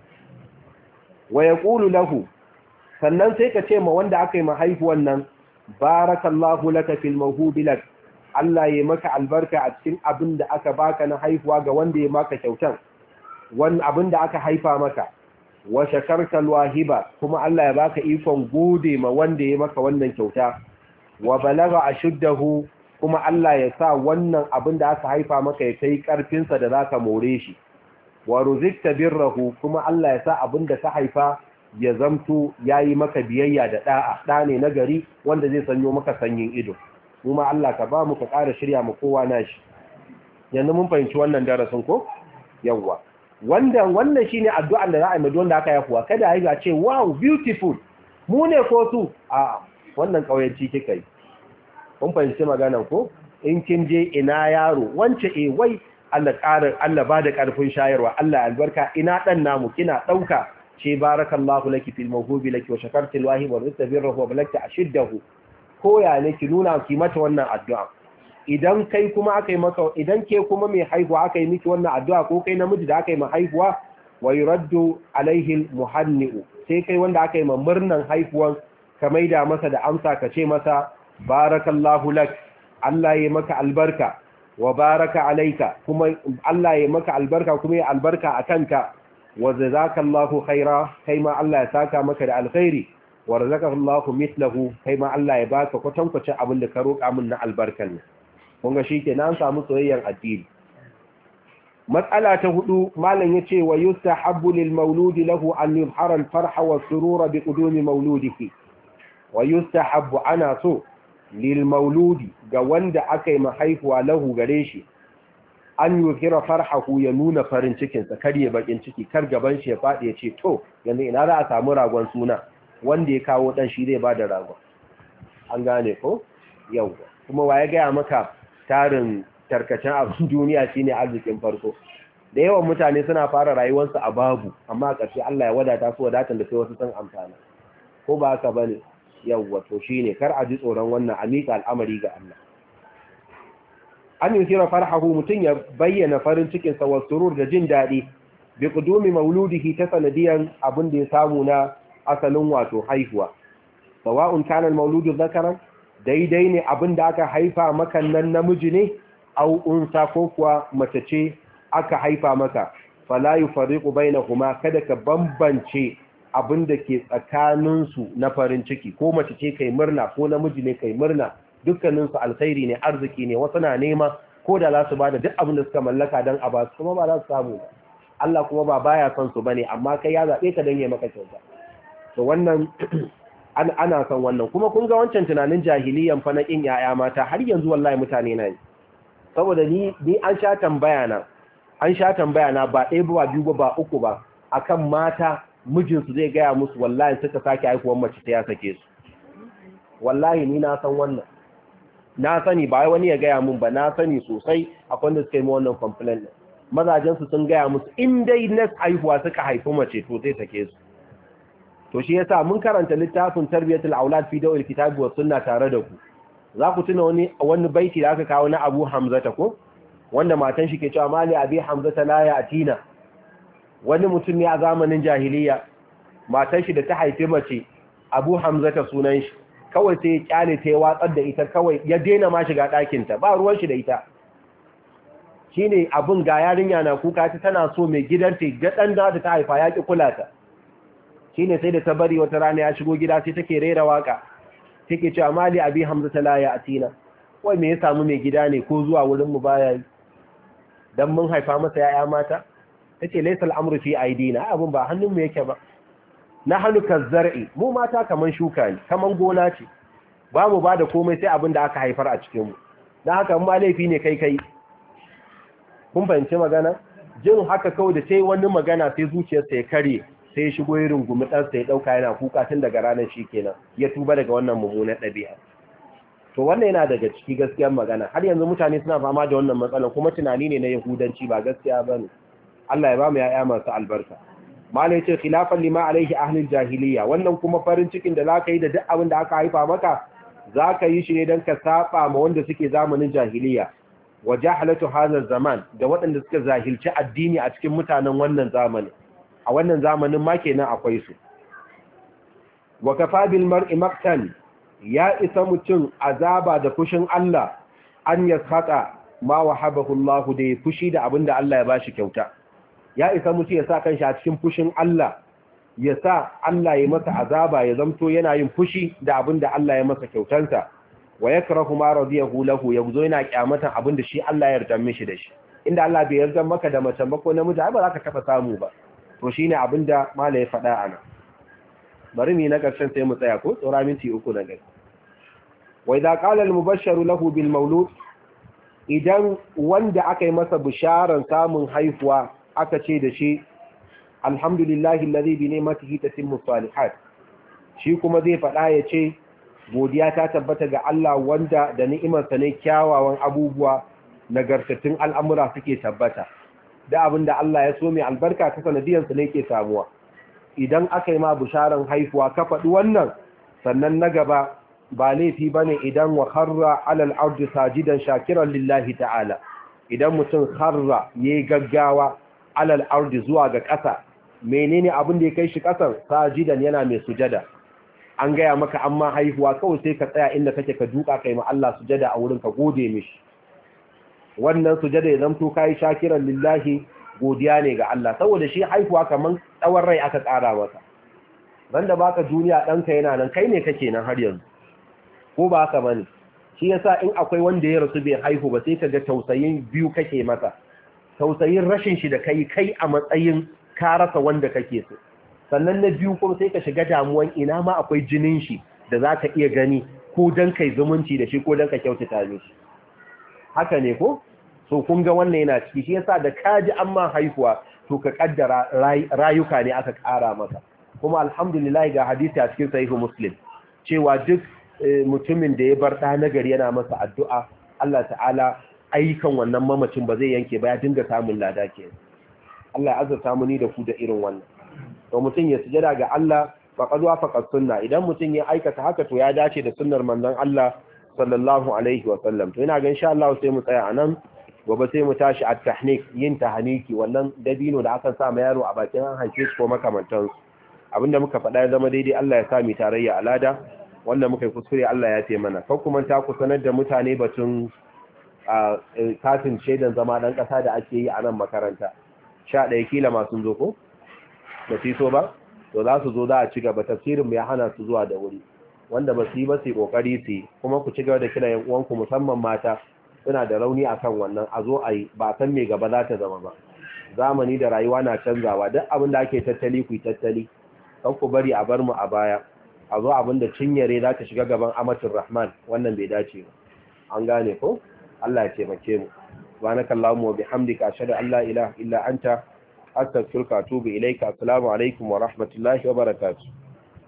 wa yaqulu lahu sannan sai ka ce ma wanda aka yi ma haihuwan nan barakallahu laka fil mawhubi lak Allah ya maka albarka a cikin abin da aka baka na haihuwa ga wanda ya maka kyautan wani abin da aka haifa maka wa shakartal wahiba kuma Allah ya baka ikon gode ma wanda ya maka wannan kyauta wa balaga ashuddahu kuma Allah ya sa wannan abin da aka haifa maka ya kai karfin sa da zaka more shi wa ruzikta birrahu kuma Allah ya sa abin da ka haifa ya zamto yayi maka biyayya da da'a da ne na gari wanda zai sanyo maka sanyin ido kuma Allah ka ba mu ka ƙara shirya mu kowa nashi yanzu mun fahimci wannan darasin ko yawa wanda wannan shine addu'ar da za a yi wanda aka yi kuwa kada yi ga ce wow beautiful mu ne ko su a wannan kauyanci kika yi kun fahimci maganar ko in kin je ina yaro wance eh wai Allah ƙara Allah ba da ƙarfin shayarwa Allah albarka ina dan namu kina dauka ce barakallahu laki fil mawhubi laki wa shakartil wahib wa rizqahu wa balagta ashiddahu ko ya ne ki nuna ki mata wannan addu'a idan kai kuma aka yi maka idan ke kuma mai haihuwa aka yi miki wannan addu'a ko kai namiji da aka yi ma haihuwa wa yuraddu alaihi almuhanni'u sai kai wanda aka yi ma murnan haihuwan ka maida masa da amsa ka ce masa barakallahu lak Allah ya maka albarka wa baraka alayka kuma Allah ya maka albarka kuma ya albarka akanka wa jazakallahu khaira kai ma Allah ya saka maka da alkhairi wa razaqallahu mithlahu kai ma Allah ya baka kwatankwacin abin da ka roƙa min na albarkan kunga shi ke nan samu soyayyar addini matsala ta hudu malam yace wa yustahabbu lil mauludi lahu an yuzhara al farha was surura bi qudumi maulidihi wa yustahabbu ana so lil mauludi ga wanda aka yi mahaifuwa lahu gare shi an yuzhira farhahu ya nuna farin cikin sa kar ya bakin ciki kar gaban shi ya fadi ya ce to yanzu ina za a samu ragon suna wanda ya kawo dan shi zai bada ragon an gane ko yau kuma waye ga maka tarin tarkacen abin duniya shine arzikin farko da yawan mutane suna fara rayuwarsu a babu amma a ƙarshe Allah ya wadata su wadatan da sai wasu sun amfana ko ba haka bane yawwa to shine kar a ji tsoron wannan amika al'amari ga Allah an yusira farhahu mutun ya bayyana farin cikin sa wa surur da jin dadi bi qudumi mauludihi ta sanadiyan abin da ya samu na asalin wato haihuwa sawa'un kana al-mauludu dhakaran daidai ne abin da aka haifa maka nan namiji ne au unsa ko kuwa mace ce aka haifa maka fala yufariqu bainahuma kada ka bambance abin da ke tsakanin su na farin ciki ko mace ce kai murna ko namiji ne kai murna dukkanin su alkhairi ne arziki ne wasu na nema ko da za su bada duk abin da suka mallaka dan a ba su kuma ba za su samu Allah kuma ba baya son su bane amma kai ya zabe ka dan yayi maka kyauta to wannan ana son wannan kuma kun ga wancan tunanin jahiliyan fa na kin yaya mata har yanzu wallahi mutane na yi saboda ni ni an sha tambaya na an sha tambaya na ba ɗaya ba biyu ba uku ba akan mata mijinsu zai gaya musu wallahi suka sake haihuwar mace ta ya sake su wallahi ni na san wannan na sani ba wani ya gaya mun ba na sani sosai akwai wanda suka yi wannan complaint mazajen su sun gaya musu in dai na haihuwa suka haifi mace to zai sake su to shi yasa mun karanta littafin tarbiyatul aulad fi dawil kitabi was sunna tare da ku za ku tuna wani wani baiti da aka kawo na Abu Hamza ta ko wanda matan shi ke cewa mali abi Hamza ta la ya atina wani mutum ne a zamanin jahiliya matan shi da ta haife mace Abu Hamza ta sunan shi kawai sai ya kyale ta ya watsar da ita kawai ya daina ma shiga ɗakinta ba ruwan shi da ita shine abin ga yarinya na kuka ta tana so mai gidanta ga ɗan da ta haifa ya ki kula ta shine sai da ta bari wata rana ya shigo gida sai take rera waka take cewa mali abi hamza ta la ya atina wai me ya samu mai gida ne ko zuwa wurin mu baya yi dan mun haifa masa yaya mata tace laysa al-amru fi aidina abun ba hannun mu yake ba na hannu kazzar'i mu mata kaman shuka ne kaman gona ce ba mu ba da komai sai abin da aka haifar a cikin mu dan haka ma laifi ne kai kai kun fahimci magana jin haka kawai da sai wani magana sai zuciyarsa ya kare sai ya shigo irin gumi ɗansa ya ɗauka yana kuka tun daga ranar shi kenan ya tuba daga wannan mummunan ɗabi'a to wannan yana daga ciki gaskiyar magana har yanzu mutane suna fama da wannan matsalar kuma tunani ne na yahudanci ba gaskiya ba ne Allah ya ba mu ya'ya masu albarka malai ce khilafan lima alaihi ahlul jahiliya wannan kuma farin cikin da zaka yi da duk abin da aka haifa maka zaka yi shi ne dan ka saba ma wanda suke zamanin jahiliya wa jahalatu hadha zaman da waɗanda suka zahilci addini a cikin mutanen wannan zamani a wannan zamanin ma kenan akwai su wa kafa bil mar'i maqtan ya isa mutum azaba da fushin Allah an yaskhata ma wahabahu Allah da ya fushi da abinda Allah ya bashi kyauta ya isa mutum ya sa kanshi a cikin fushin Allah ya sa Allah ya masa azaba ya zamto yana yin fushi da abinda Allah ya masa kyautansa wa yakrahu ma radiyahu lahu yazo yana kyamatan abinda shi Allah ya yarda mishi da shi inda Allah bai yarda maka da mace ba ko namiji ba za ka taba samu ba to shine abinda malai ya faɗa ana bari mu na karshen sai mu tsaya ko tsora minti uku na gari wa idza qala al mubashsharu lahu bil maulud idan wanda aka yi masa bisharan samun haifuwa aka ce da shi alhamdulillahi alladhi bi ni'matihi tatimmu salihat shi kuma zai faɗa ya ce godiya ta tabbata ga Allah wanda da ni'imarsa ne kyawawan abubuwa nagartattun al'amura suke tabbata da abinda Allah ya so mai albarka ta sanadiyarsa ne ke samuwa idan aka yi ma bisharan haifuwa ka faɗi wannan sannan na gaba ba laifi bane idan wa kharra alal ardi sajidan shakiran lillahi ta'ala idan mutum kharra yayi gaggawa alal ardi zuwa ga ƙasa menene abin da ya kai shi ƙasan sajidan yana mai sujada an gaya maka amma haihuwa kawai sai ka tsaya inda kake ka duka kai ma Allah sujada a wurin ka gode mishi wannan sujada ya zamto kai shakiran lillahi godiya ne ga Allah saboda shi haihuwa kaman tsawon rai aka ƙara maka banda baka duniya danka yana nan kai ne kake nan har yanzu ko ba haka bane shi yasa in akwai wanda ya rasu bai haihu ba sai ka ga tausayin biyu kake masa tausayin rashin shi da kai kai a matsayin ka rasa wanda kake so sannan na biyu kuma sai ka shiga damuwan ina ma akwai jinin shi da za ka iya gani ko don kai zumunci da shi ko don ka kyautata mishi haka ne ko so kun ga wannan yana ciki shi yasa da kaji an ma haihuwa to ka kaddara rayuka ne aka kara maka kuma alhamdulillah ga hadisi a cikin sahihu muslim cewa duk mutumin da ya bar da nagari yana masa addu'a Allah ta'ala ayyukan wannan mamacin ba zai yanke ba ya dinga samun lada ke Allah ya azurta mu ni da ku da irin wannan to mutum ya sujada ga Allah faqad wafaqa sunna idan mutum ya aikata haka to ya dace da sunnar manzon Allah sallallahu alaihi wa sallam to ina ga insha Allah sai mu tsaya anan gobe sai mu tashi at-tahnik yin tahniki wannan dabino da aka sa ma yaro a bakin an haife shi ko makamantan abinda muka faɗa ya zama daidai Allah ya sa mu tarayya alada wanda muka yi kuskure Allah ya taimaka mana kar kuma ta ku sanar da mutane batun a katin shaidan zama dan kasa da ake yi a nan makaranta sha ɗaya kila masu zo ko ba su so ba to za su zo za a ci gaba tafsirin ya hana su zuwa da wuri wanda ba su yi ba su yi kokari su yi kuma ku ci gaba da kira yan uwanku musamman mata suna da rauni akan wannan a zo a yi ba san me gaba za ta zama ba zamani da rayuwa na canzawa duk abin da ake tattali ku yi tattali kan ku bari a bar mu a baya a zo abin da cinyare za ta shiga gaban amatin rahman wannan bai dace ba an gane ko Allah ya taimake mu subhanakallahumma wa bihamdika ashhadu an la ilaha illa anta astaghfiruka wa atubu ilayka assalamu alaikum wa rahmatullahi wa barakatuh